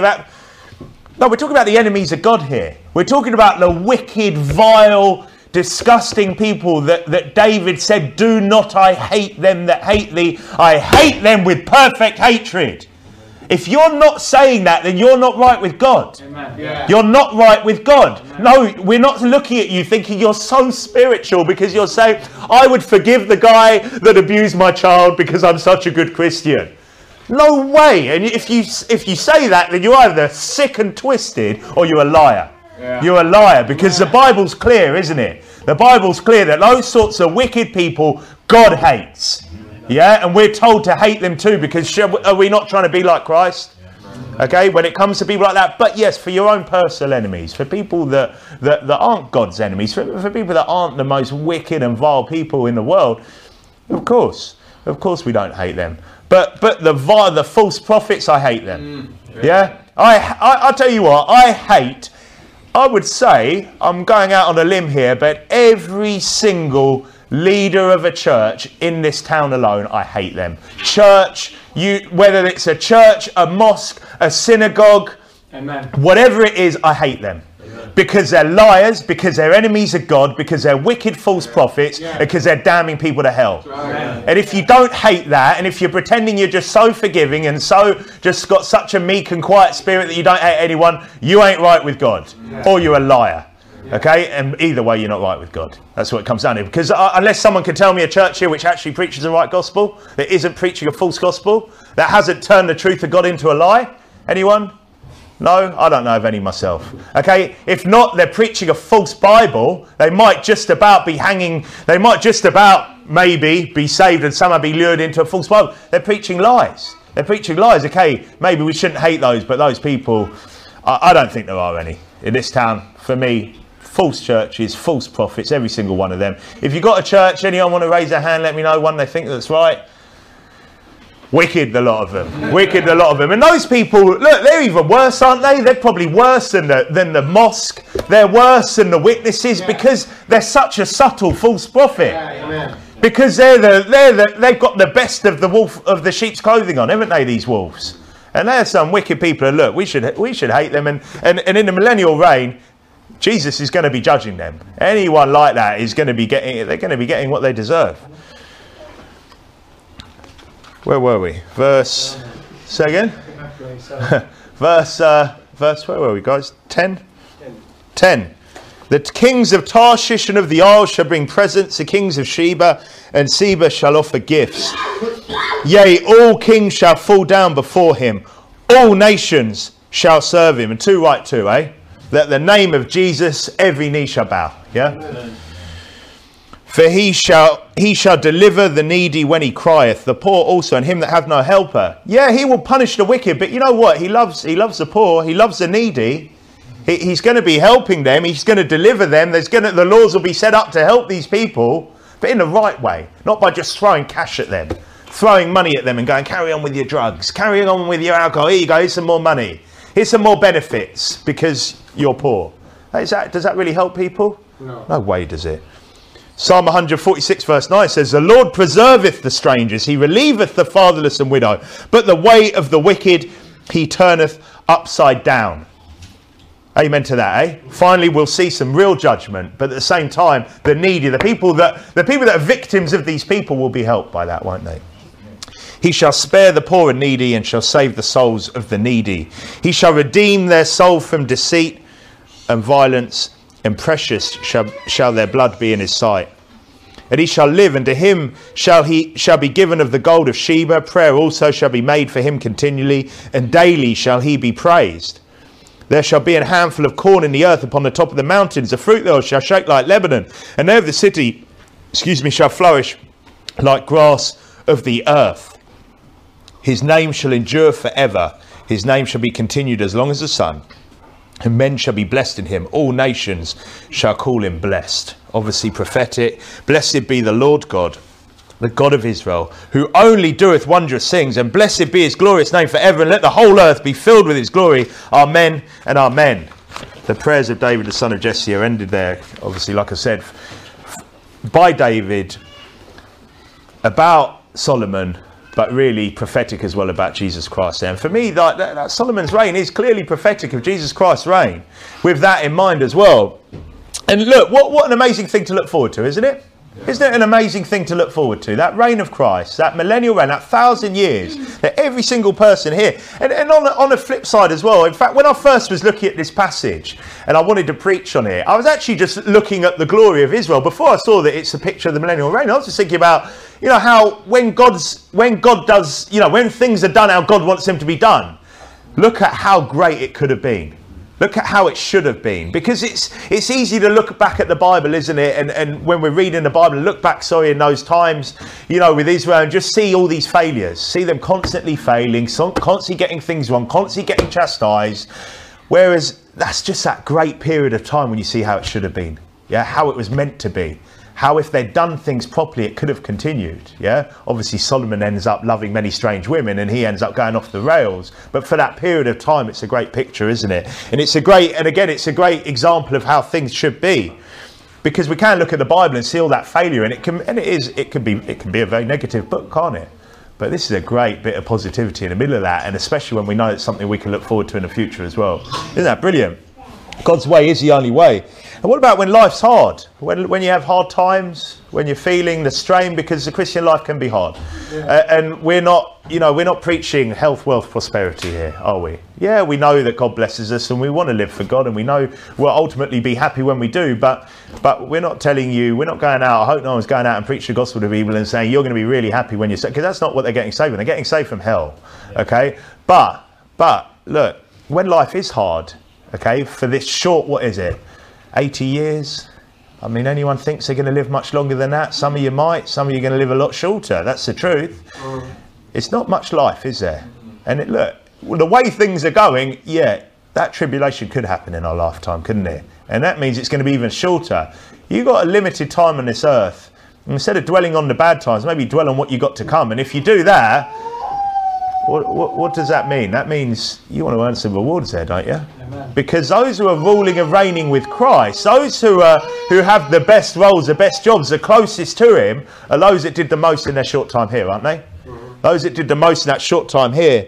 No, we're talking about the enemies of God here. We're talking about the wicked, vile, disgusting people that, that David said, do not I hate them that hate thee. I hate them with perfect hatred. If you're not saying that, then you're not right with God. Amen. Yeah. You're not right with God. Amen. No, we're not looking at you thinking you're so spiritual because you're saying, I would forgive the guy that abused my child because I'm such a good Christian. No way. And if you if you say that, then you're either sick and twisted or you're a liar. Yeah. You're a liar, because yeah. the Bible's clear, isn't it? The Bible's clear that those sorts of wicked people God hates. Yeah, and we're told to hate them too, because are we not trying to be like Christ? Okay, when it comes to people like that. But yes, for your own personal enemies, for people that, that, that aren't God's enemies, for, for people that aren't the most wicked and vile people in the world, of course, of course we don't hate them. But but the the false prophets, I hate them. Mm, yeah, yeah? I, I I'll tell you what, I hate. I would say, I'm going out on a limb here, but every single leader of a church in this town alone, I hate them. Church, you whether it's a church, a mosque, a synagogue, Amen. Whatever it is, I hate them. Amen. Because they're liars, because they're enemies of God, because they're wicked false prophets, yeah. because they're damning people to hell. Right. And if you don't hate that, and if you're pretending you're just so forgiving and so just got such a meek and quiet spirit that you don't hate anyone, you ain't right with God, yeah. or you're a liar. Okay, and either way, you're not right with God. That's what it comes down to. Because uh, unless someone can tell me a church here which actually preaches the right gospel, that isn't preaching a false gospel, that hasn't turned the truth of God into a lie, anyone? No, I don't know of any myself. Okay, if not, they're preaching a false Bible. They might just about be hanging. They might just about maybe be saved and somehow be lured into a false Bible. They're preaching lies. They're preaching lies. Okay, maybe we shouldn't hate those, but those people, I, I don't think there are any in this town. For me, false churches, false prophets, every single one of them. If you've got a church, anyone want to raise their hand, let me know one they think that's right. Wicked, a lot of them. Wicked, a lot of them. And those people, look, they're even worse, aren't they? They're probably worse than the, than the mosque. They're worse than the witnesses, yeah. because they're such a subtle false prophet. Yeah, because they're the, they're the, they've got the best of the wolf of the sheep's clothing on, haven't they, these wolves? And they're some wicked people. And look, we should we should hate them. And, and, and in the millennial reign, Jesus is going to be judging them. Anyone like that is going to be getting, they're going to be getting what they deserve. Where were we? Verse, say again? verse, uh, verse, where were we, guys? Ten? Ten. The kings of Tarshish and of the isles shall bring presents. The kings of Sheba and Seba shall offer gifts. Yea, all kings shall fall down before him. All nations shall serve him. And two right two, eh? That the name of Jesus, every knee shall bow. Yeah? For he shall he shall deliver the needy when he crieth, the poor also, and him that have no helper. Yeah, he will punish the wicked, but you know what? He loves he loves the poor, he loves the needy. He, he's going to be helping them, he's going to deliver them. There's going to, the laws will be set up to help these people, but in the right way, not by just throwing cash at them, throwing money at them and going, carry on with your drugs, carry on with your alcohol, here you go, here's some more money, here's some more benefits because you're poor. Is that, does that really help people? No. No way does it. Psalm one forty-six verse nine says, the Lord preserveth the strangers, he relieveth the fatherless and widow, but the way of the wicked he turneth upside down. Amen to that, eh? Finally, we'll see some real judgment, but at the same time, the needy, the people that the people that are victims of these people will be helped by that, won't they? He shall spare the poor and needy, and shall save the souls of the needy. He shall redeem their soul from deceit and violence, and precious shall, shall their blood be in his sight. And he shall live, and to him shall he shall be given of the gold of Sheba. Prayer also shall be made for him continually, and daily shall he be praised. There shall be an handful of corn in the earth upon the top of the mountains. The fruit thereof shall shake like Lebanon, and there the city, excuse me, shall flourish like grass of the earth. His name shall endure forever. His name shall be continued as long as the sun. And men shall be blessed in him. All nations shall call him blessed. Obviously prophetic. Blessed be the Lord God, the God of Israel, who only doeth wondrous things. And blessed be his glorious name forever. And let the whole earth be filled with his glory. Amen and amen. The prayers of David, the son of Jesse, are ended there. Obviously, like I said, by David, about Solomon, but really prophetic as well about Jesus Christ. And for me, that, that, that Solomon's reign is clearly prophetic of Jesus Christ's reign, with that in mind as well. And look, what, what an amazing thing to look forward to, isn't it? Yeah. Isn't it an amazing thing to look forward to? That reign of Christ, that millennial reign, that thousand years, that every single person here. And, and on, on the flip side as well, in fact, when I first was looking at this passage and I wanted to preach on it, I was actually just looking at the glory of Israel. Before I saw that it's a picture of the millennial reign, I was just thinking about, you know, how when God's, when God does, you know, when things are done how God wants them to be done, look at how great it could have been. Look at how it should have been, because it's it's easy to look back at the Bible, isn't it? And and when we're reading the Bible, look back, sorry, in those times, you know, with Israel, and just see all these failures, see them constantly failing, constantly getting things wrong, constantly getting chastised. Whereas that's just that great period of time when you see how it should have been, yeah, how it was meant to be. How if they'd done things properly, it could have continued, yeah? Obviously, Solomon ends up loving many strange women and he ends up going off the rails. But for that period of time, it's a great picture, isn't it? And it's a great, and again, it's a great example of how things should be. Because we can look at the Bible and see all that failure, and it can, and it is, it can be, it can be a very negative book, can't it? But this is a great bit of positivity in the middle of that, and especially when we know it's something we can look forward to in the future as well. Isn't that brilliant? God's way is the only way. And what about when life's hard? When when you have hard times, when you're feeling the strain, because the Christian life can be hard. Yeah. Uh, and we're not, you know, we're not preaching health, wealth, prosperity here, are we? Yeah, we know that God blesses us and we want to live for God, and we know we'll ultimately be happy when we do, but but we're not telling you, we're not going out, I hope no one's going out and preaching the gospel to people and saying you're going to be really happy when you're saved, because that's not what they're getting saved from. They're getting saved from hell, okay? But, but, look, when life is hard, okay, for this short, what is it? eighty years. I mean, anyone thinks they're going to live much longer than that? Some of you might, some of you are going to live a lot shorter. That's the truth. Mm. It's not much life, is there? And it, look, well, the way things are going, yeah, that tribulation could happen in our lifetime, couldn't it? And that means it's going to be even shorter. You've got a limited time on this earth. Instead of dwelling on the bad times, maybe dwell on what you got to come. And if you do that, what, what, what does that mean? That means you want to earn some rewards there, don't you? Amen. Because those who are ruling and reigning with Christ, those who are who have the best roles, the best jobs, the closest to him, are those that did the most in their short time here, aren't they? Mm-hmm. Those that did the most in that short time here.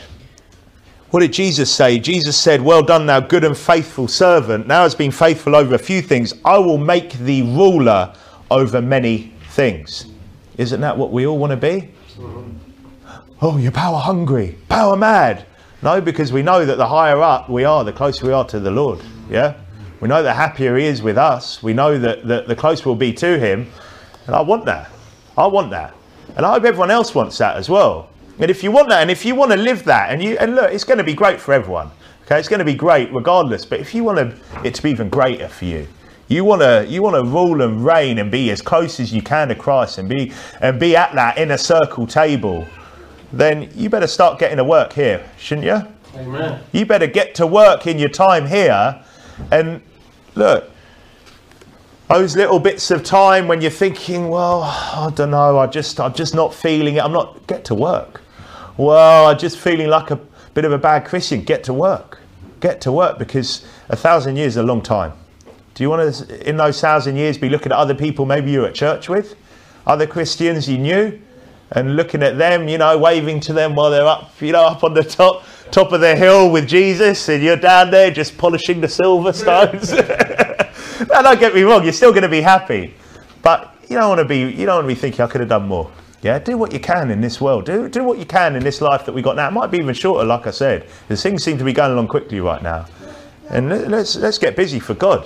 What did Jesus say? Jesus said, well done, thou good and faithful servant. Now has been faithful over a few things. I will make thee ruler over many things. Isn't that what we all want to be? Mm-hmm. Oh, you're power hungry, power mad. No, because we know that the higher up we are, the closer we are to the Lord. Yeah, we know the happier he is with us. We know that, that the closer we'll be to him. And I want that. I want that. And I hope everyone else wants that as well. And if you want that, and if you want to live that, and you and look, it's going to be great for everyone. Okay, it's going to be great regardless. But if you want to, it to be even greater for you, you want to you want to rule and reign and be as close as you can to Christ and be and be at that inner circle table, then you better start getting to work here, shouldn't you? Amen. You better get to work in your time here. And look, those little bits of time when you're thinking, well, I don't know, I just I'm just not feeling it. I'm not get to work. Well, I'm just feeling like a bit of a bad Christian. Get to work. Get to work, because a thousand years is a long time. Do you want to, in those thousand years, be looking at other people maybe you were at church with, other Christians you knew, and looking at them, you know, waving to them while they're up, you know, up on the top top of their hill with Jesus, and you're down there just polishing the silver stones? Now, don't get me wrong, you're still going to be happy, but you don't want to be, you don't want to be thinking I could have done more. Yeah, do what you can in this world. Do do what you can in this life that we got now. It might be even shorter, like I said, because things seem to be going along quickly right now, and let's let's get busy for God.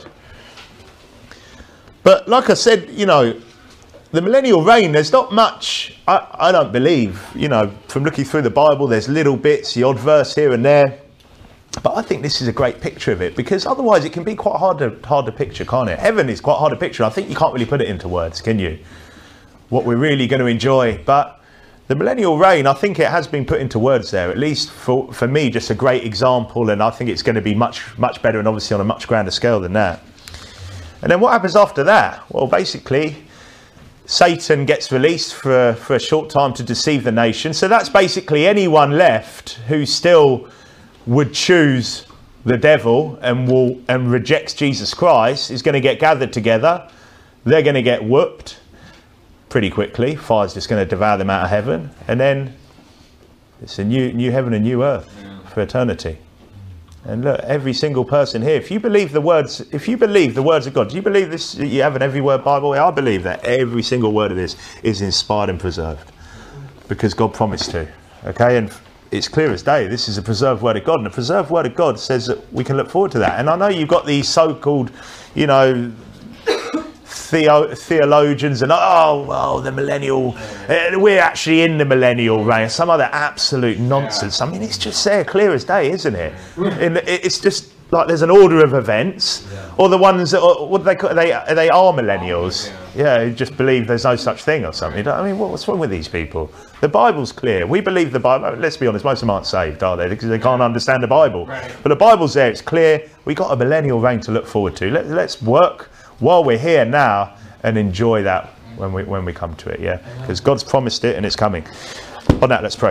But like I said, you know, the millennial reign, there's not much, I, I don't believe, you know, from looking through the Bible, there's little bits, the odd verse here and there. But I think this is a great picture of it, because otherwise it can be quite hard to, hard to picture, can't it? Heaven is quite hard to picture. I think you can't really put it into words, can you? What we're really going to enjoy. But the millennial reign, I think it has been put into words there, at least for, for me, just a great example. And I think it's going to be much, much better, and obviously on a much grander scale than that. And then what happens after that? Well, basically, Satan gets released for, for a short time to deceive the nation. So that's basically anyone left who still would choose the devil and will and rejects Jesus Christ is going to get gathered together. They're going to get whooped pretty quickly. Fire's just going to devour them out of heaven. And then it's a new new heaven and new earth for eternity. And look, every single person here, if you believe the words, if you believe the words of God, do you believe this? You have an every word Bible? I believe that every single word of this is inspired and preserved, because God promised to. Okay, and it's clear as day. This is a preserved word of God, and the preserved word of God says that we can look forward to that. And I know you've got these so-called, you know, Theo, theologians and oh well the millennial uh, we're actually in the millennial reign, some other absolute nonsense. I mean, it's just there clear as day, isn't it? In, it's just like there's an order of events, or the ones that are, what do they call they they are millennials, yeah, who just believe there's no such thing or something. I mean, what's wrong with these people? The Bible's clear. We believe the Bible. Let's be honest, most of them aren't saved, are they? Because they can't understand the Bible. But the Bible's there, it's clear. We got a millennial reign to look forward to. Let, let's work while we're here now and enjoy that when we when we come to it, yeah, because God's promised it and it's coming. On that, let's pray.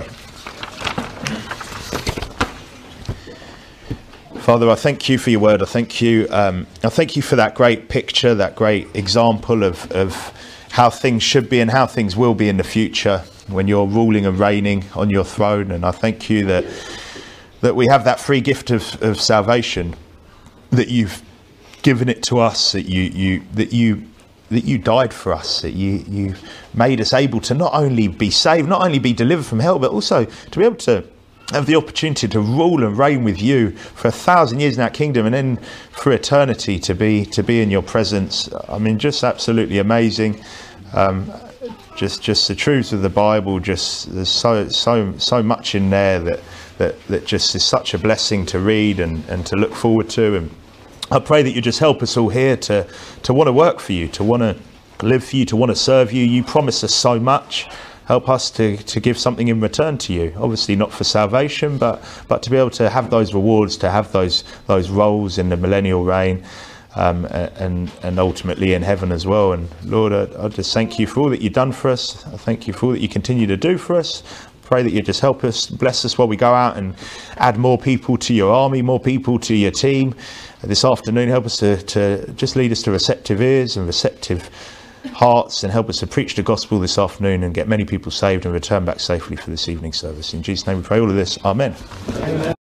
Father, I thank you for your word. I thank you. Um, I thank you for that great picture, that great example of of how things should be and how things will be in the future when you're ruling and reigning on your throne. And I thank you that that we have that free gift of, of salvation, that you've given it to us, that you you that you that you died for us, that you you made us able to not only be saved, not only be delivered from hell, but also to be able to have the opportunity to rule and reign with you for a thousand years in that kingdom, and then for eternity to be to be in your presence. I mean, just absolutely amazing. Um, just just the truth of the Bible. Just there's so so so much in there that that that just is such a blessing to read and and to look forward to. And I pray that you just help us all here to to want to work for you, to want to live for you, to want to serve you. You promise us so much. Help us to, to give something in return to you. Obviously not for salvation, but but to be able to have those rewards, to have those those roles in the millennial reign, um, and and ultimately in heaven as well. And Lord, I, I just thank you for all that you've done for us. I thank you for all that you continue to do for us. Pray that you just help us, bless us while we go out and add more people to your army, more people to your team. This afternoon, help us to, to just lead us to receptive ears and receptive hearts, and help us to preach the gospel this afternoon and get many people saved and return back safely for this evening service. In Jesus' name we pray all of this. Amen. Amen.